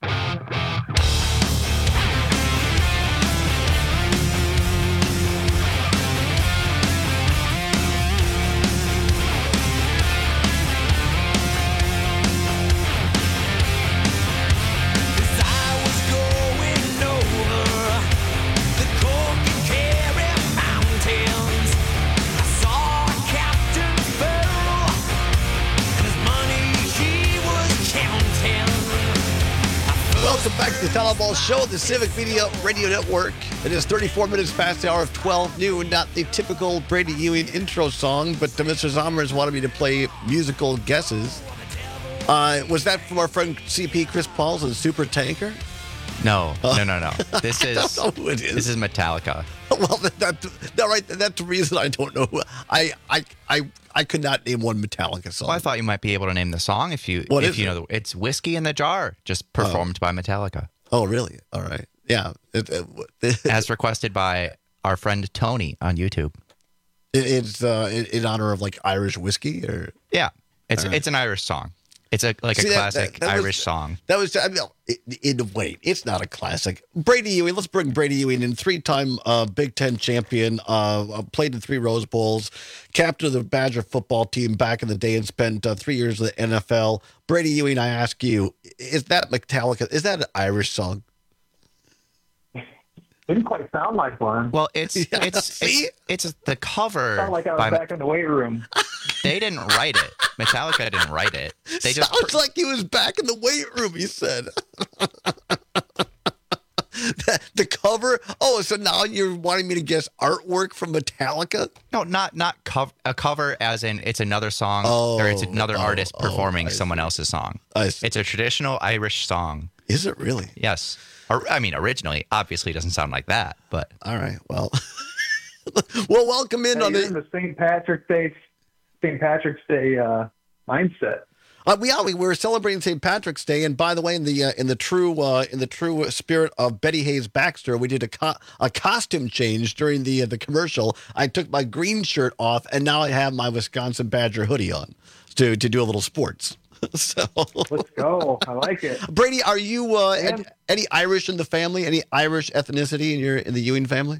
Speaker 17: Welcome back to the Talaball Show, the Civic Media Radio Network. It is thirty-four minutes past the hour of twelve noon. Not the typical Brady Ewing intro song, but uh, Mister Zommers wanted me to play musical guesses. Uh, was that from our friend C P Chris Pauls and Super Tanker?
Speaker 18: No, no, no, no. This is
Speaker 17: I don't know who it is.
Speaker 18: This is Metallica.
Speaker 17: Well, that, that, that right. That's the reason I don't know. I, I, I, I could not name one Metallica song.
Speaker 18: Well, I thought you might be able to name the song if you
Speaker 17: What
Speaker 18: if
Speaker 17: is
Speaker 18: you
Speaker 17: it?
Speaker 18: know the, it's Whiskey in the Jar, just performed by Metallica.
Speaker 17: Oh, really? All right. Yeah. It, it,
Speaker 18: As requested by our friend Tony on YouTube.
Speaker 17: It, it's uh, in, in honor of like Irish whiskey, or
Speaker 18: Yeah, it's
Speaker 17: All right.
Speaker 18: it's an Irish song. It's a like
Speaker 17: See,
Speaker 18: a
Speaker 17: that-
Speaker 18: classic
Speaker 17: that- that was-
Speaker 18: Irish song.
Speaker 17: That was, I mean, in, in wait, it's not a classic. Brady Ewing, let's bring Brady Ewing in, three-time uh, Big Ten champion, uh, played in three Rose Bowls, captain of the Badger football team back in the day and spent uh, three years in the N F L. Brady Ewing, I ask you, is that Metallica, is that an Irish song?
Speaker 1: Didn't quite sound like one.
Speaker 18: Well, it's
Speaker 17: Yeah,
Speaker 18: it's,
Speaker 17: see?
Speaker 18: it's it's the cover.
Speaker 1: Sounded like I was
Speaker 18: by,
Speaker 1: back in the weight room.
Speaker 18: They didn't write it. Metallica didn't write it. They just
Speaker 17: Sounds like he was back in the weight room, he said. the, the cover? Oh, so now you're wanting me to guess artwork from Metallica?
Speaker 18: No, not not cov- a cover as in it's another song
Speaker 17: Oh,
Speaker 18: or it's another
Speaker 17: oh,
Speaker 18: artist
Speaker 17: oh,
Speaker 18: performing
Speaker 17: I
Speaker 18: someone else's song.
Speaker 17: I see.
Speaker 18: It's a traditional Irish song.
Speaker 17: Is it really?
Speaker 18: Yes. Or, I mean, originally, obviously, it doesn't sound like that, but
Speaker 17: All right, well. well, welcome in
Speaker 1: Hey,
Speaker 17: on
Speaker 1: you're
Speaker 17: the...
Speaker 1: in the Saint Patrick's Day, Saint Patrick's Day uh, mindset.
Speaker 17: Uh, we, yeah, we were celebrating Saint Patrick's Day, and by the way, in the uh, in the true uh, in the true spirit of Betty Hayes Baxter, we did a co- a costume change during the uh, the commercial. I took my green shirt off, and now I have my Wisconsin Badger hoodie on to to do a little sports. So
Speaker 1: Let's go. I like it.
Speaker 17: Brady, are you uh,
Speaker 1: Yeah.
Speaker 17: any, any Irish in the family? Any Irish ethnicity in your in the Ewing family?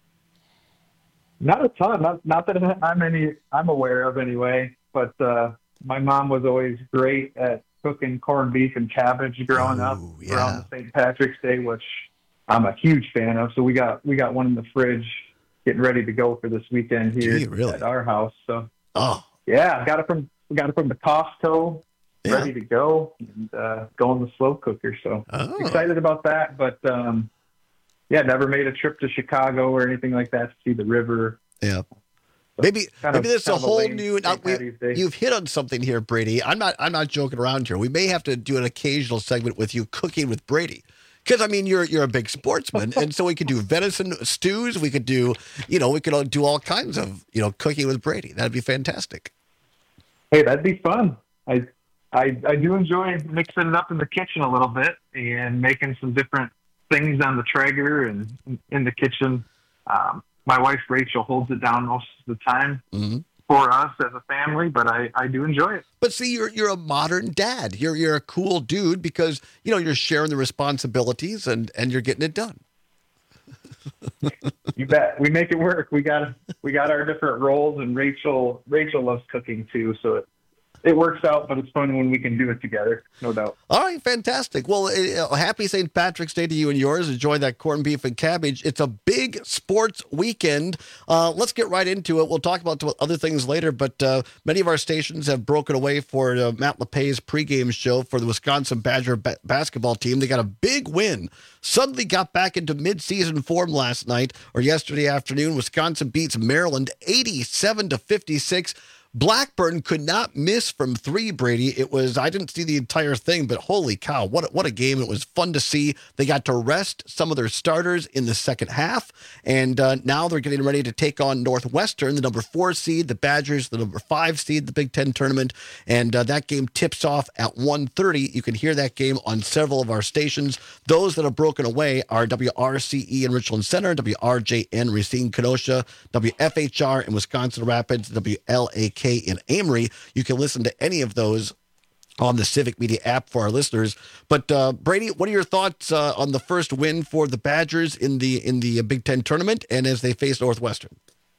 Speaker 1: Not a ton. Not not that I'm any I'm aware of anyway. But uh, my mom was always great at cooking corned beef and cabbage growing up
Speaker 17: yeah.
Speaker 1: around the Saint Patrick's Day, which I'm a huge fan of. So we got we got one in the fridge, getting ready to go for this weekend here
Speaker 17: Gee, really?
Speaker 1: at our house. So
Speaker 17: Oh,
Speaker 1: yeah, got it from we got it from the Costco,
Speaker 17: Yeah.
Speaker 1: ready to go, and uh, go in the slow cooker. So
Speaker 17: Oh.
Speaker 1: excited about that. But um, yeah, never made a trip to Chicago or anything like that to see the river.
Speaker 17: yeah. Maybe
Speaker 1: Kind
Speaker 17: maybe
Speaker 1: of-
Speaker 17: this is a
Speaker 1: kind of a
Speaker 17: whole
Speaker 1: lame
Speaker 17: new. Now,
Speaker 1: Saint
Speaker 17: we,
Speaker 1: Patty's Day.
Speaker 17: you've hit on something here, Brady. I'm not. I'm not joking around here. We may have to do an occasional segment with you cooking with Brady, because I mean you're you're a big sportsman, and so we could do venison stews. We could do, you know, we could all do all kinds of you know cooking with Brady. That'd be fantastic.
Speaker 1: Hey, that'd be fun. I, I I do enjoy mixing it up in the kitchen a little bit and making some different things on the Traeger and in the kitchen. Um, my wife Rachel holds it down most of the time
Speaker 17: Mm-hmm.
Speaker 1: for us as a family, but I, I do enjoy it.
Speaker 17: But see, you're you're a modern dad. You're you're a cool dude because you know you're sharing the responsibilities and and you're getting it done.
Speaker 1: You bet. We make it work. We got we got our different roles, and Rachel Rachel loves cooking too, so it it works out, but it's fun when we can do it together, no doubt.
Speaker 17: All right, fantastic. Well, uh, happy Saint Patrick's Day to you and yours. Enjoy that corned beef and cabbage. It's a big sports weekend. Uh, let's get right into it. We'll talk about other things later, but uh, many of our stations have broken away for uh, Matt LePay's pregame show for the Wisconsin Badger ba- basketball team. They got a big win. Suddenly got back into midseason form last night or yesterday afternoon. Wisconsin beats Maryland eighty-seven to fifty-six. Blackburn could not miss from three, Brady. It was, I didn't see the entire thing, but holy cow, what a, what a game. It was fun to see. They got to rest some of their starters in the second half, and uh, now they're getting ready to take on Northwestern, the number four seed, the Badgers, the number five seed, the Big Ten tournament, and uh, that game tips off at one thirty. You can hear that game on several of our stations. Those that have broken away are W R C E in Richland Center, W R J N Racine Kenosha, W F H R in Wisconsin Rapids, W L A K in Amory. You can listen to any of those on the Civic Media app for our listeners. But uh, Brady, what are your thoughts uh, on the first win for the Badgers in the in the Big Ten tournament and as they face Northwestern?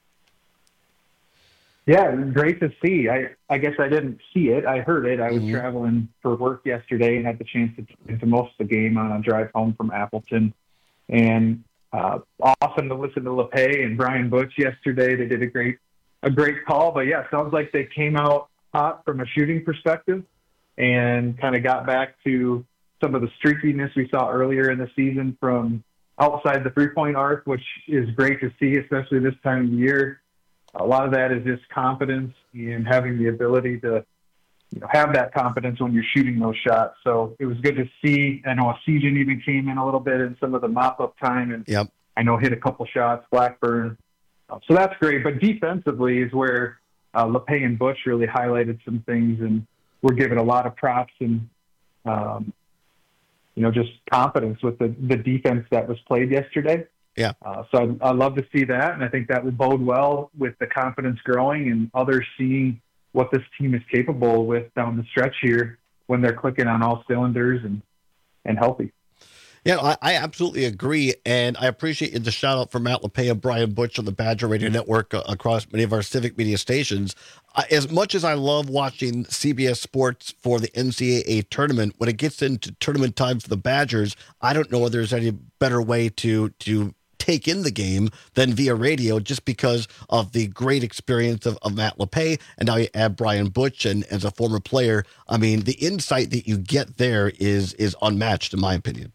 Speaker 1: Yeah, great to see. I, I guess I didn't see it. I heard it. I was
Speaker 17: Mm-hmm.
Speaker 1: traveling for work yesterday and had the chance to tune to most of the game on a drive home from Appleton. And uh, awesome to listen to LePay and Brian Butch yesterday. They did a great a great call. But, yeah, sounds like they came out hot from a shooting perspective and kind of got back to some of the streakiness we saw earlier in the season from outside the three-point arc, which is great to see, especially this time of year. A lot of that is just confidence and having the ability to, you know, have that confidence when you're shooting those shots. So it was good to see. I know Sejan even came in a little bit in some of the mop-up time, and
Speaker 17: yep.
Speaker 1: I know hit a couple shots, Blackburn. So that's great. But defensively is where uh, LePay and Butch really highlighted some things, and we're given a lot of props and, um, you know, just confidence with the, the defense that was played yesterday.
Speaker 17: Yeah.
Speaker 1: Uh, so I, I love to see that, and I think that will bode well with the confidence growing and others seeing what this team is capable with down the stretch here when they're clicking on all cylinders and, and healthy.
Speaker 17: Yeah, I, I absolutely agree, and I appreciate the shout-out for Matt LePay and Brian Butch on the Badger Radio Network uh, across many of our Civic Media stations. Uh, as much as I love watching C B S Sports for the N C double A tournament, when it gets into tournament time for the Badgers, I don't know if there's any better way to to take in the game than via radio, just because of the great experience of, of Matt LePay, and now you add Brian Butch, and as a former player, I mean, the insight that you get there is is unmatched, in my opinion.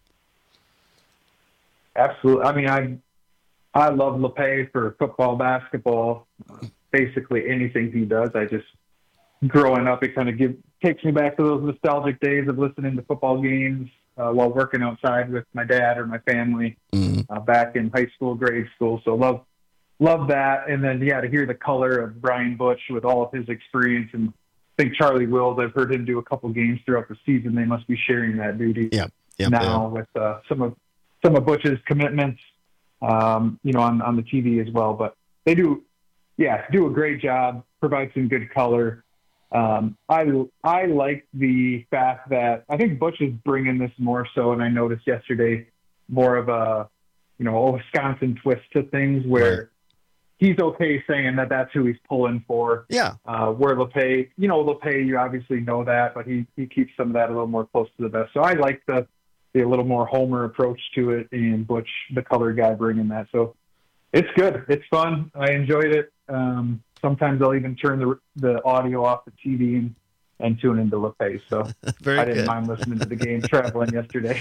Speaker 1: Absolutely. I mean, I I love LePay for football, basketball, basically anything he does. I just, growing up, it kind of give, takes me back to those nostalgic days of listening to football games uh, while working outside with my dad or my family
Speaker 17: mm-hmm.
Speaker 1: uh, back in high school, grade school. So love love that. And then, yeah, to hear the color of Brian Butch with all of his experience. And I think Charlie Wills, I've heard him do a couple games throughout the season. They must be sharing that duty
Speaker 17: yeah. Yep,
Speaker 1: now
Speaker 17: yeah.
Speaker 1: with uh, some of some of Butch's commitments, um, you know, on, on the T V as well. But they do, yeah, do a great job, provide some good color. Um, I I like the fact that I think Butch is bringing this more so, and I noticed yesterday more of a, you know, a Wisconsin twist to things where
Speaker 17: right.
Speaker 1: he's okay saying that that's who he's pulling for.
Speaker 17: Yeah.
Speaker 1: Uh, where LePay, you know, LePay, you obviously know that, but he, he keeps some of that a little more close to the vest. So I like the, the a little more Homer approach to it, and Butch, the color guy, bringing that. So it's good. It's fun. I enjoyed it. Um, sometimes I'll even turn the the audio off the T V and, and tune into LePay. So
Speaker 17: Very
Speaker 1: I didn't
Speaker 17: good.
Speaker 1: mind listening to the game traveling yesterday.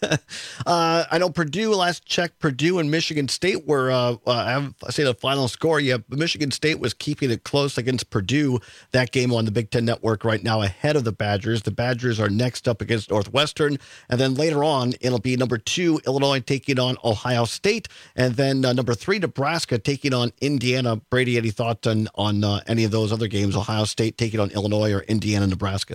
Speaker 17: uh, I know Purdue, last check, Purdue and Michigan State were, uh, uh, I, have, I say the final score. Yeah, Michigan State was keeping it close against Purdue. That game on the Big Ten Network right now ahead of the Badgers. The Badgers are next up against Northwestern. And then later on, it'll be number two, Illinois taking on Ohio State. And then uh, number three, Nebraska taking on Indiana. Brady, any thoughts on, on uh, any of those other games? Ohio State taking on Illinois or Indiana, Nebraska?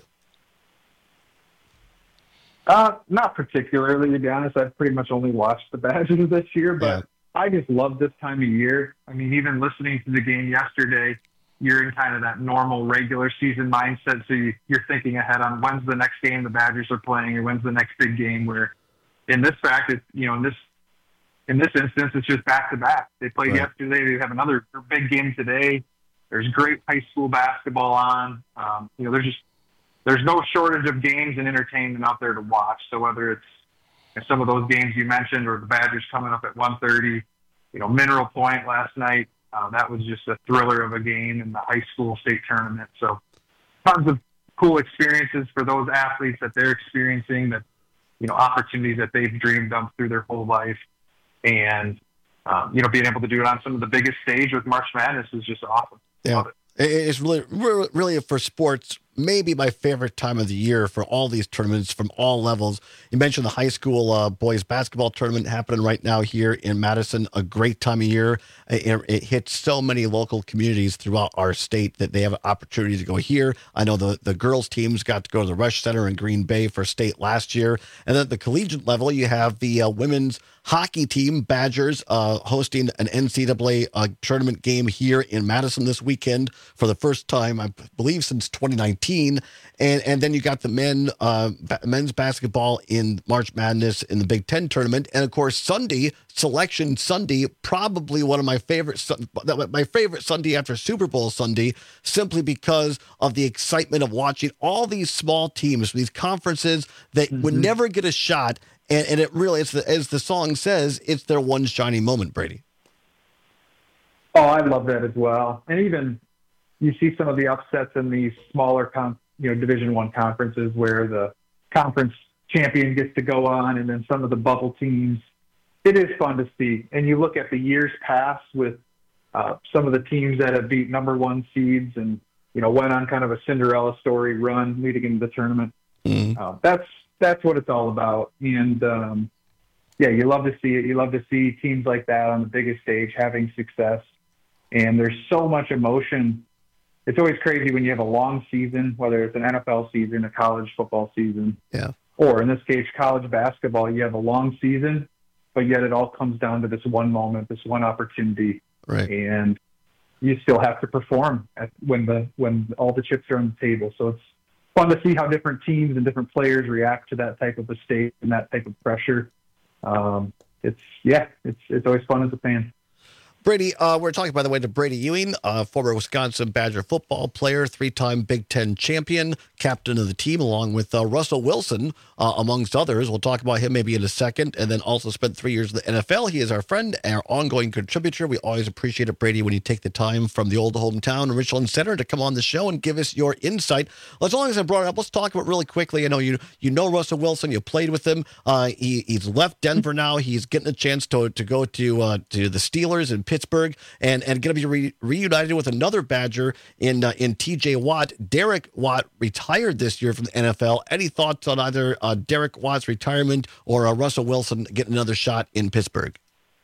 Speaker 1: Uh, not particularly, to be honest. I've pretty much only watched the Badgers this year, but
Speaker 17: Yeah.
Speaker 1: I just love this time of year. I mean, even listening to the game yesterday, you're in kind of that normal regular season mindset. So you, you're thinking ahead on when's the next game the Badgers are playing, or when's the next big game. Where in this fact, it's, you know, in this in this instance, it's just back to back. They played
Speaker 17: Right.
Speaker 1: yesterday. They have another big game today. There's great high school basketball on. Um, you know, there's just there's no shortage of games and entertainment out there to watch. So whether it's you know, some of those games you mentioned, or the Badgers coming up at one thirty, you know, Mineral Point last night, uh, that was just a thriller of a game in the high school state tournament. So tons of cool experiences for those athletes that they're experiencing, that, you know, opportunities that they've dreamed of through their whole life. And, um, you know, being able to do it on some of the biggest stage with March Madness is just awesome.
Speaker 17: Yeah.
Speaker 1: Love it.
Speaker 17: It's really, really, really for sports, maybe my favorite time of the year for all these tournaments from all levels. You mentioned the high school uh, boys basketball tournament happening right now here in Madison, a great time of year. It, it hits so many local communities throughout our state that they have an opportunity to go here. I know the, the girls teams got to go to the Rush Center in Green Bay for state last year. And then at the collegiate level, you have the uh, women's hockey team, Badgers, uh, hosting an N C double A uh, tournament game here in Madison this weekend for the first time, I believe, since twenty nineteen. And and then you got the men uh, men's basketball in March Madness in the Big Ten tournament, and of course Sunday, Selection Sunday, probably one of my favorite my favorite Sunday after Super Bowl Sunday, simply because of the excitement of watching all these small teams, these conferences that mm-hmm. would never get a shot. And, and it really, it's the, as the song says, it's their one shining moment, Brady.
Speaker 1: Oh, I love that as well. And even you see some of the upsets in these smaller, con- you know, Division One conferences where the conference champion gets to go on, and then some of the bubble teams. It is fun to see. And you look at the years past with uh, some of the teams that have beat number one seeds and, you know, went on kind of a Cinderella story run leading into the tournament. Mm-hmm. Uh, that's that's what it's all about. And um, yeah, you love to see it. You love to see teams like that on the biggest stage having success. And there's so much emotion. It's always crazy when you have a long season, whether it's an N F L season, a college football season,
Speaker 17: yeah,
Speaker 1: or in this case, college basketball. You have a long season, but yet it all comes down to this one moment, this one opportunity,
Speaker 17: right?
Speaker 1: And you still have to perform at, when the when all the chips are on the table. So it's fun to see how different teams and different players react to that type of a state and that type of pressure. Um, it's yeah, it's it's always fun as a fan.
Speaker 17: Brady, uh, we're talking, by the way, to Brady Ewing, uh, former Wisconsin Badger football player, three-time Big Ten champion, captain of the team, along with uh, Russell Wilson, uh, amongst others. We'll talk about him maybe in a second, and then also spent three years in the N F L. He is our friend, our ongoing contributor. We always appreciate it, Brady, when you take the time from the old hometown, Richland Center, to come on the show and give us your insight. Well, as long as I brought it up, let's talk about really quickly. I know you you know Russell Wilson. You played with him. Uh, he, he's left Denver now. He's getting a chance to to go to uh, to the Steelers and Pittsburgh, and and going to be re- reunited with another Badger in uh, in T J Watt. Derek Watt retired this year from the N F L. Any thoughts on either uh, Derek Watt's retirement or uh, Russell Wilson getting another shot in Pittsburgh?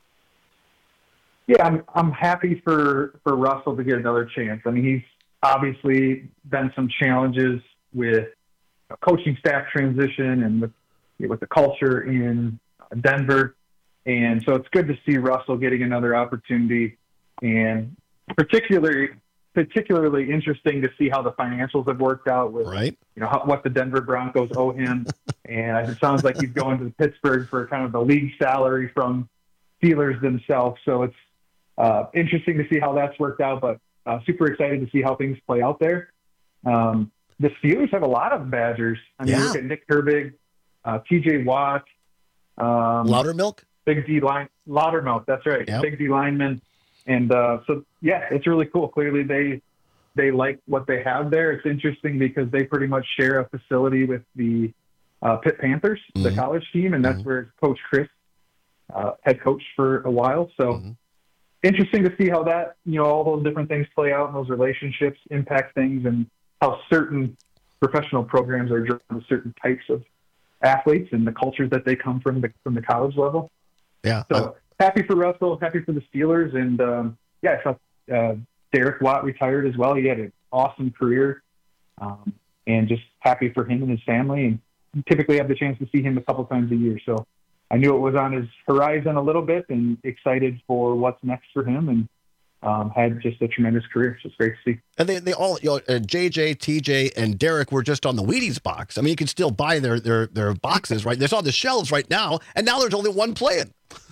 Speaker 1: Yeah, I'm I'm happy for, for Russell to get another chance. I mean, he's obviously been some challenges with a coaching staff transition and with with the culture in Denver. And so it's good to see Russell getting another opportunity, and particularly particularly interesting to see how the financials have worked out with,
Speaker 17: right.
Speaker 1: you know, how, what the Denver Broncos owe him. And it sounds like he's going to Pittsburgh for kind of the league salary from Steelers themselves. So it's uh, interesting to see how that's worked out, but uh, super excited to see how things play out there. Um, the Steelers have a lot of Badgers. I mean,
Speaker 17: yeah.
Speaker 1: look at Nick Herbig, uh, T J Watt, um,
Speaker 17: Loudermilk.
Speaker 1: Big D line, Loudermilk, that's right.
Speaker 17: Yep.
Speaker 1: Big D lineman. And uh, so, yeah, it's really cool. Clearly they they like what they have there. It's interesting because they pretty much share a facility with the uh, Pitt Panthers, mm-hmm. the college team, and that's mm-hmm. where Coach Chris uh, had coached for a while. So mm-hmm. interesting to see how that, you know, all those different things play out and those relationships impact things, and how certain professional programs are drawn to certain types of athletes and the cultures that they come from the, from the college level.
Speaker 17: Yeah.
Speaker 1: So happy for Russell, happy for the Steelers. And um, yeah, I saw uh, Derek Watt retired as well. He had an awesome career, um, and just happy for him and his family. And you typically have the chance to see him a couple times a year. So I knew it was on his horizon a little bit, and excited for what's next for him. And um, had just a tremendous career. So it's great to see.
Speaker 17: And they, they all, you know, uh, J J, T J, and Derek were just on the Wheaties box. I mean, you can still buy their their their boxes, right? They're on the shelves right now, and now there's only one playing.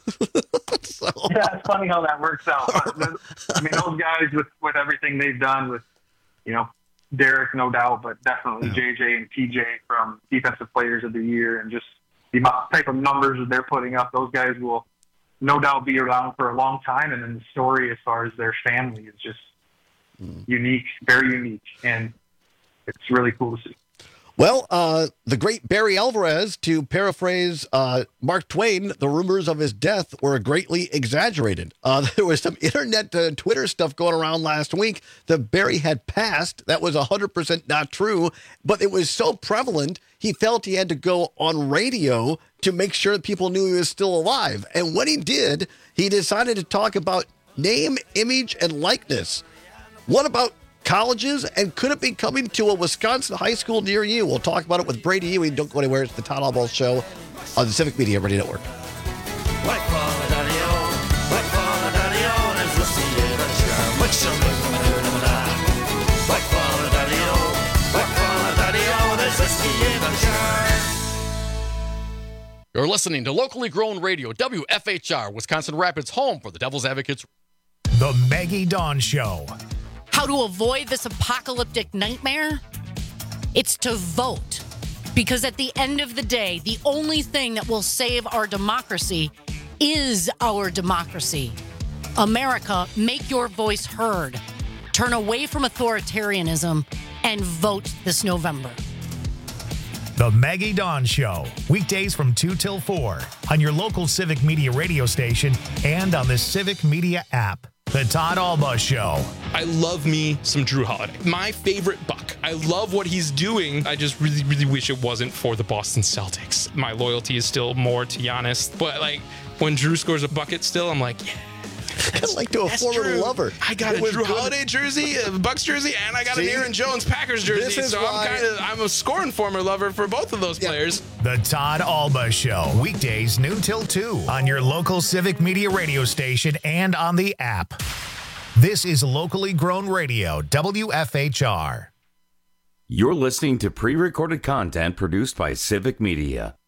Speaker 17: so.
Speaker 1: Yeah, it's funny how that works out. I mean, those guys with, with everything they've done with, you know, Derek, no doubt, but definitely yeah. J J and T J from Defensive Players of the Year, and just the type of numbers that they're putting up, those guys will no doubt be around for a long time. And then the story as far as their family is just mm. unique, very unique, and it's really cool to see.
Speaker 17: Well, uh, the great Barry Alvarez, to paraphrase uh, Mark Twain, the rumors of his death were greatly exaggerated. Uh, there was some internet uh, Twitter stuff going around last week that Barry had passed. That was one hundred percent not true, but it was so prevalent, he felt he had to go on radio to make sure that people knew he was still alive. And when he did, he decided to talk about name, image, and likeness. What about colleges, and could it be coming to a Wisconsin high school near you? We'll talk about it with Brady Ewing. Don't go anywhere. It's the Todd Albaugh Show on the Civic Media Radio Network.
Speaker 6: You're listening to locally grown radio, W F H R, Wisconsin Rapids, home for the Devil's Advocates.
Speaker 13: The Maggie Dawn Show.
Speaker 30: How to avoid this apocalyptic nightmare? It's to vote. Because at the end of the day, the only thing that will save our democracy is our democracy. America, make your voice heard. Turn away from authoritarianism and vote this November.
Speaker 13: The Maggie Dawn Show, weekdays from two till four on your local Civic Media radio station and on the Civic Media app. The Todd Albaugh Show.
Speaker 7: I love me some Drew Holiday. My favorite Buck. I love what he's doing. I just really, really wish it wasn't for the Boston Celtics. My loyalty is still more to Giannis. But, like, when Drew scores a bucket still, I'm like, yeah.
Speaker 17: Kind of like to a former
Speaker 7: Drew.
Speaker 17: lover.
Speaker 7: I got
Speaker 17: it
Speaker 7: a Drew
Speaker 17: good.
Speaker 7: Holiday jersey, a Bucks jersey, and I got
Speaker 17: See?
Speaker 7: an Aaron Jones Packers jersey. So
Speaker 17: why...
Speaker 7: I'm kind of I'm a scoring former lover for both of those yeah. players.
Speaker 13: The Todd Albaugh Show, weekdays noon till two on your local Civic Media radio station and on the app. This is locally grown radio, W F H R.
Speaker 16: You're listening to pre-recorded content produced by Civic Media.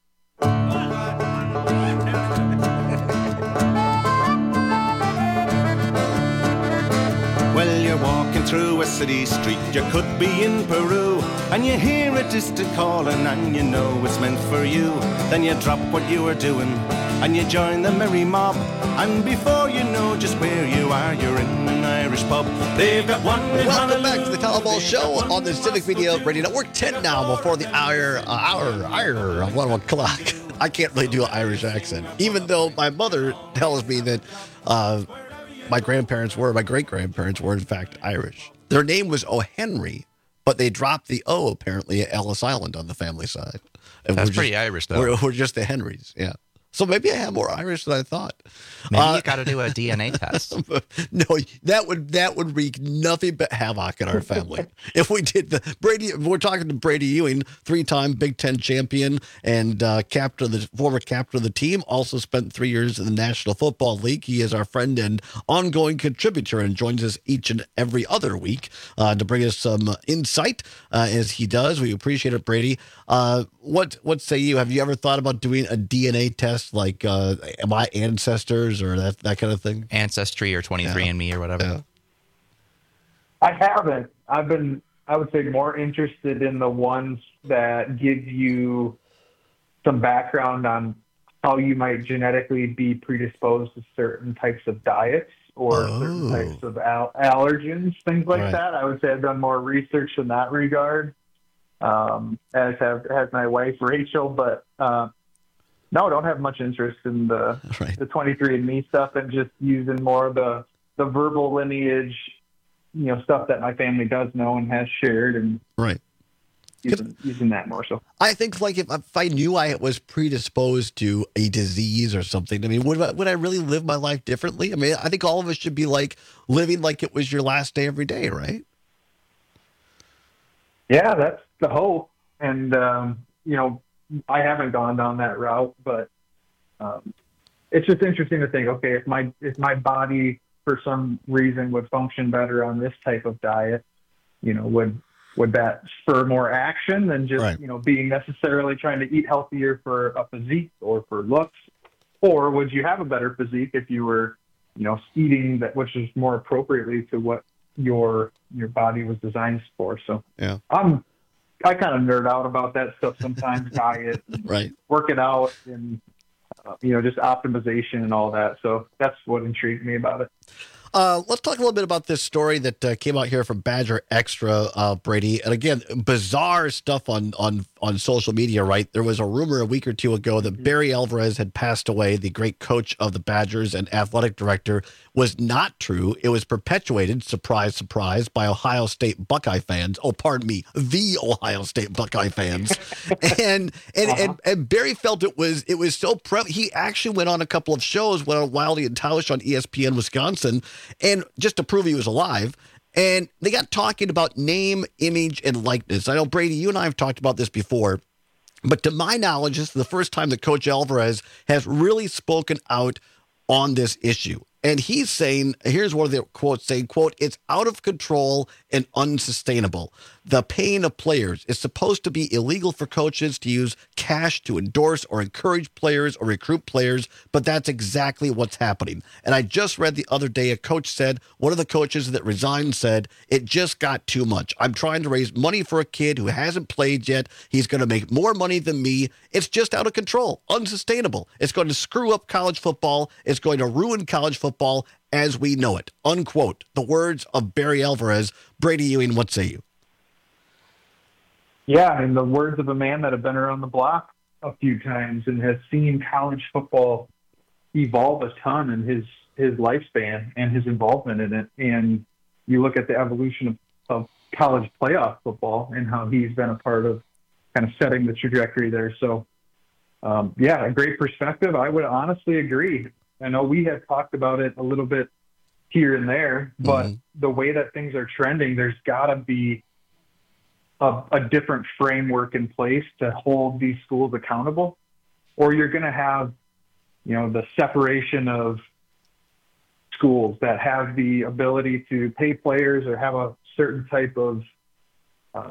Speaker 8: Well, you're walking through a city street, you could be in Peru, and you hear a distant calling and you know it's meant for you. Then you drop what you were doing and you join the merry mob, and before you know just where you are, you're in an Irish pub. They've got one.
Speaker 17: Welcome back to the Todd Albaugh Show on the Civic Media Radio Network. ten now before the hour, uh, hour, hour of one o'clock. I can't really do an Irish accent, even though my mother tells me that uh, my grandparents were, my great-grandparents were, in fact, Irish. Their name was O'Henry, but they dropped the O, apparently, at Ellis Island on the family side. And
Speaker 18: That's
Speaker 17: we're
Speaker 18: pretty
Speaker 17: just,
Speaker 18: Irish, though.
Speaker 17: We're, we're just the Henrys, yeah. So maybe I have more Irish than I thought.
Speaker 18: Maybe
Speaker 17: uh,
Speaker 18: you got to do a D N A test.
Speaker 17: No, that would that would wreak nothing but havoc in our family if we did the Brady. We're talking to Brady Ewing, three-time Big Ten champion and uh, captain of the former captain of the team. Also spent three years in the National Football League. He is our friend and ongoing contributor and joins us each and every other week uh, to bring us some insight uh, as he does. We appreciate it, Brady. Uh, what what say you? Have you ever thought about doing a D N A test? Like uh, my ancestors or that that kind of thing?
Speaker 18: Ancestry or twenty-three and me or whatever.
Speaker 17: Yeah.
Speaker 1: I haven't. I've been, I would say, more interested in the ones that give you some background on how you might genetically be predisposed to certain types of diets or
Speaker 17: oh.
Speaker 1: certain types of al- allergens, things like
Speaker 17: right.
Speaker 1: that. I would say I've done more research in that regard, um, as have has my wife, Rachel, but uh, no, don't have much interest in the
Speaker 17: right.
Speaker 1: the twenty-three and me stuff, and just using more of the, the verbal lineage, you know, stuff that my family does know and has shared, and
Speaker 17: right.
Speaker 1: using, using that more so.
Speaker 17: I think like if, if I knew I was predisposed to a disease or something, I mean, would I, would I really live my life differently? I mean, I think all of us should be like living like it was your last day every day, right?
Speaker 1: Yeah, that's the hope. And, um, you know, I haven't gone down that route, but um, it's just interesting to think, okay, if my if my body for some reason would function better on this type of diet, you know, would would that spur more action than just,
Speaker 17: right.
Speaker 1: you know, being necessarily trying to eat healthier for a physique or for looks? or would you have a better physique if you were, you know, eating that which is more appropriately to what your your body was designed for? So
Speaker 17: yeah,
Speaker 1: I'm I kind of nerd out about that stuff sometimes, diet,
Speaker 17: right,
Speaker 1: working out, and uh, you know, just optimization and all that. So that's what intrigued me about it.
Speaker 17: Uh, let's talk a little bit about this story that uh, came out here from Badger Extra, uh, Brady. And again, bizarre stuff on, on, on social media, right? There was a rumor a week or two ago that Barry Alvarez had passed away, the great coach of the Badgers and athletic director. Was not true. It was perpetuated, surprise, surprise, by Ohio State Buckeye fans. Oh, pardon me, the Ohio State Buckeye fans. and and, uh-huh. and and Barry felt it was it was so pre- he actually went on a couple of shows, went on Wildy and Tausch on E S P N Wisconsin, and just to prove he was alive. And they got talking about name, image, and likeness. I know, Brady, you and I have talked about this before, but to my knowledge, this is the first time that Coach Alvarez has really spoken out on this issue. And he's saying, here's one of the quotes saying, quote, "It's out of control and unsustainable. The paying of players is supposed to be illegal for coaches to use cash to endorse or encourage players or recruit players, but that's exactly what's happening." And I just read the other day, a coach said, one of the coaches that resigned said, "It just got too much. I'm trying to raise money for a kid who hasn't played yet. He's going to make more money than me. It's just out of control, unsustainable. It's going to screw up college football. It's going to ruin college football as we know it." Unquote. The words of Barry Alvarez. Brady Ewing, what say you?
Speaker 1: Yeah, in the words of a man that had been around the block a few times and has seen college football evolve a ton in his, his lifespan and his involvement in it. And you look at the evolution of, of college playoff football and how he's been a part of kind of setting the trajectory there. So, um, yeah, a great perspective. I would honestly agree. I know we have talked about it a little bit here and there, but mm-hmm. the way that things are trending, there's got to be a, a different framework in place to hold these schools accountable, or you're going to have, you know, the separation of schools that have the ability to pay players or have a certain type of, uh,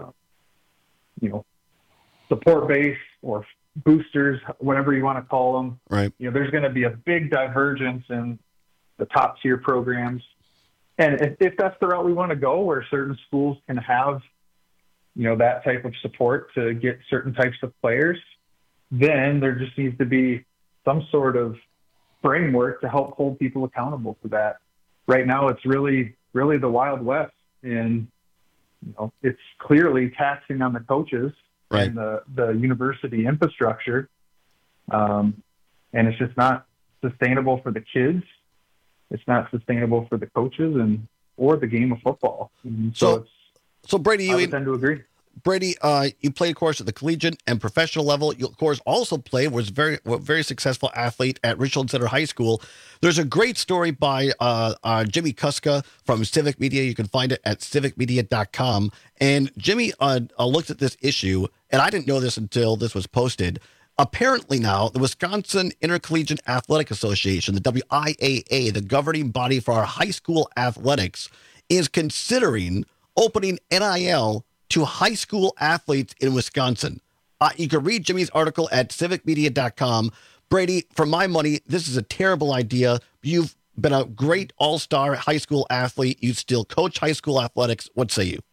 Speaker 1: you know, support base or boosters, whatever you want to call them.
Speaker 17: Right.
Speaker 1: You know, there's going to be a big divergence in the top tier programs. And if, if that's the route we want to go, where certain schools can have, you know, that type of support to get certain types of players, then there just needs to be some sort of framework to help hold people accountable for that. Right now, it's really, really the Wild West, and, you know, it's clearly taxing on the coaches
Speaker 17: right.
Speaker 1: and the, the university infrastructure. Um, and it's just not sustainable for the kids. It's not sustainable for the coaches and or the game of football. And so,
Speaker 17: so,
Speaker 1: it's,
Speaker 17: so Brady, you
Speaker 1: I would tend to agree.
Speaker 17: Brady, uh, you played, of course, at the collegiate and professional level. You, of course, also played, was very, a very successful athlete at Richland Center High School. There's a great story by uh, uh, Jimmy Kuska from Civic Media. You can find it at civic media dot com. And Jimmy uh, uh, looked at this issue, and I didn't know this until this was posted. Apparently now, the Wisconsin Intercollegiate Athletic Association, the W I A A, the governing body for our high school athletics, is considering opening N I L to high school athletes in Wisconsin. Uh, you can read Jimmy's article at civic media dot com. Brady, for my money, this is a terrible idea. You've been a great all-star high school athlete. You still coach high school athletics. What say you?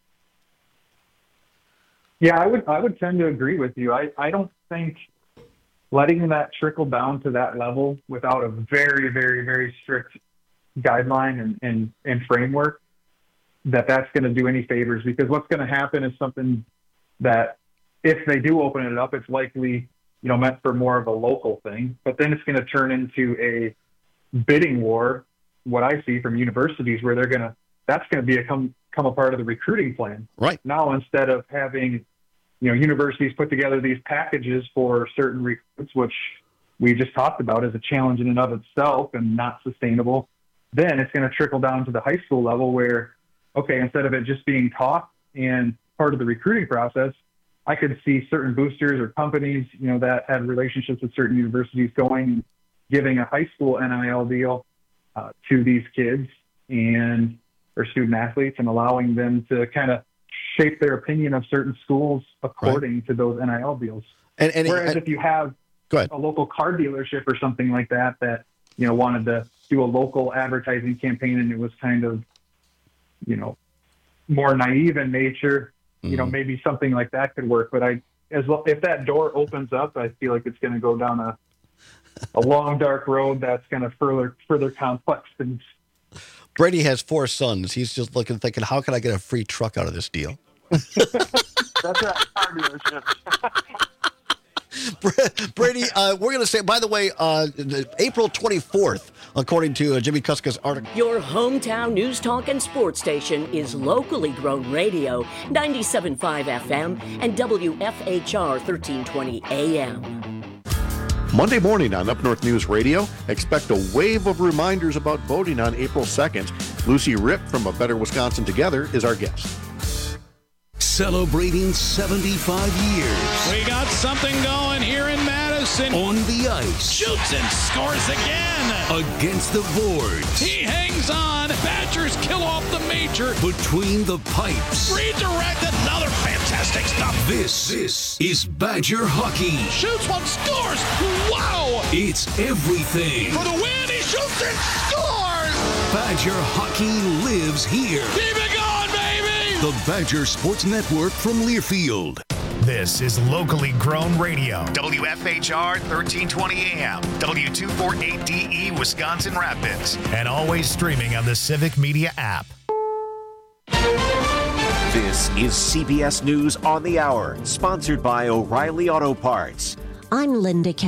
Speaker 1: Yeah, I would I would tend to agree with you. I, I don't think letting that trickle down to that level without a very, very, very strict guideline and, and, and framework, that that's going to do any favors, because what's going to happen is something that if they do open it up, it's likely, you know, meant for more of a local thing, but then it's going to turn into a bidding war. What I see from universities where they're going to, that's going to become, become a part of the recruiting plan.
Speaker 17: Right.
Speaker 1: Now, instead of having, you know, universities put together these packages for certain recruits, which we just talked about as a challenge in and of itself and not sustainable, then it's going to trickle down to the high school level where, okay, instead of it just being taught and part of the recruiting process, I could see certain boosters or companies, you know, that had relationships with certain universities going and giving a high school N I L deal uh, to these kids and or student athletes and allowing them to kind of shape their opinion of certain schools according right. to those N I L deals.
Speaker 17: And, and
Speaker 1: Whereas
Speaker 17: and,
Speaker 1: if you have
Speaker 17: Go ahead.
Speaker 1: a local car dealership or something like that that, you know, wanted to do a local advertising campaign, and it was kind of, you know, more naive in nature, mm-hmm. you know, maybe something like that could work. But I, as well, if that door opens up, I feel like it's going to go down a, a long, dark road that's going to further, further complex things.
Speaker 17: Brady has four sons. He's just looking, thinking, how can I get a free truck out of this deal?
Speaker 1: That's right, car dealership.
Speaker 17: Brady, uh, we're going to say, by the way, uh, April twenty-fourth, according to uh, Jimmy Kuska's article.
Speaker 15: Your hometown news, talk, and sports station is locally grown radio, ninety-seven point five F M and W F H R thirteen twenty A M.
Speaker 4: Monday morning on Up North News Radio, expect a wave of reminders about voting on April second. Lucy Ripp from A Better Wisconsin Together is our guest.
Speaker 5: Celebrating seventy-five years.
Speaker 9: We got something going here in Madison.
Speaker 5: On the ice.
Speaker 9: Shoots and scores again.
Speaker 5: Against the boards.
Speaker 9: He hangs on. Badgers kill off the major.
Speaker 5: Between the pipes.
Speaker 9: Redirect, another fantastic stop.
Speaker 5: This, this is Badger hockey.
Speaker 9: Shoots one, scores. Wow.
Speaker 5: It's everything.
Speaker 9: For the win, he shoots and scores.
Speaker 5: Badger hockey lives here.
Speaker 9: Keep it going, baby.
Speaker 5: The Badger Sports Network from Learfield.
Speaker 13: This is locally grown radio. W F H R thirteen twenty A M, W two forty-eight D E, Wisconsin Rapids. And always streaming on the Civic Media app.
Speaker 10: This is C B S News on the Hour, sponsored by O'Reilly Auto Parts.
Speaker 11: I'm Linda Kelly.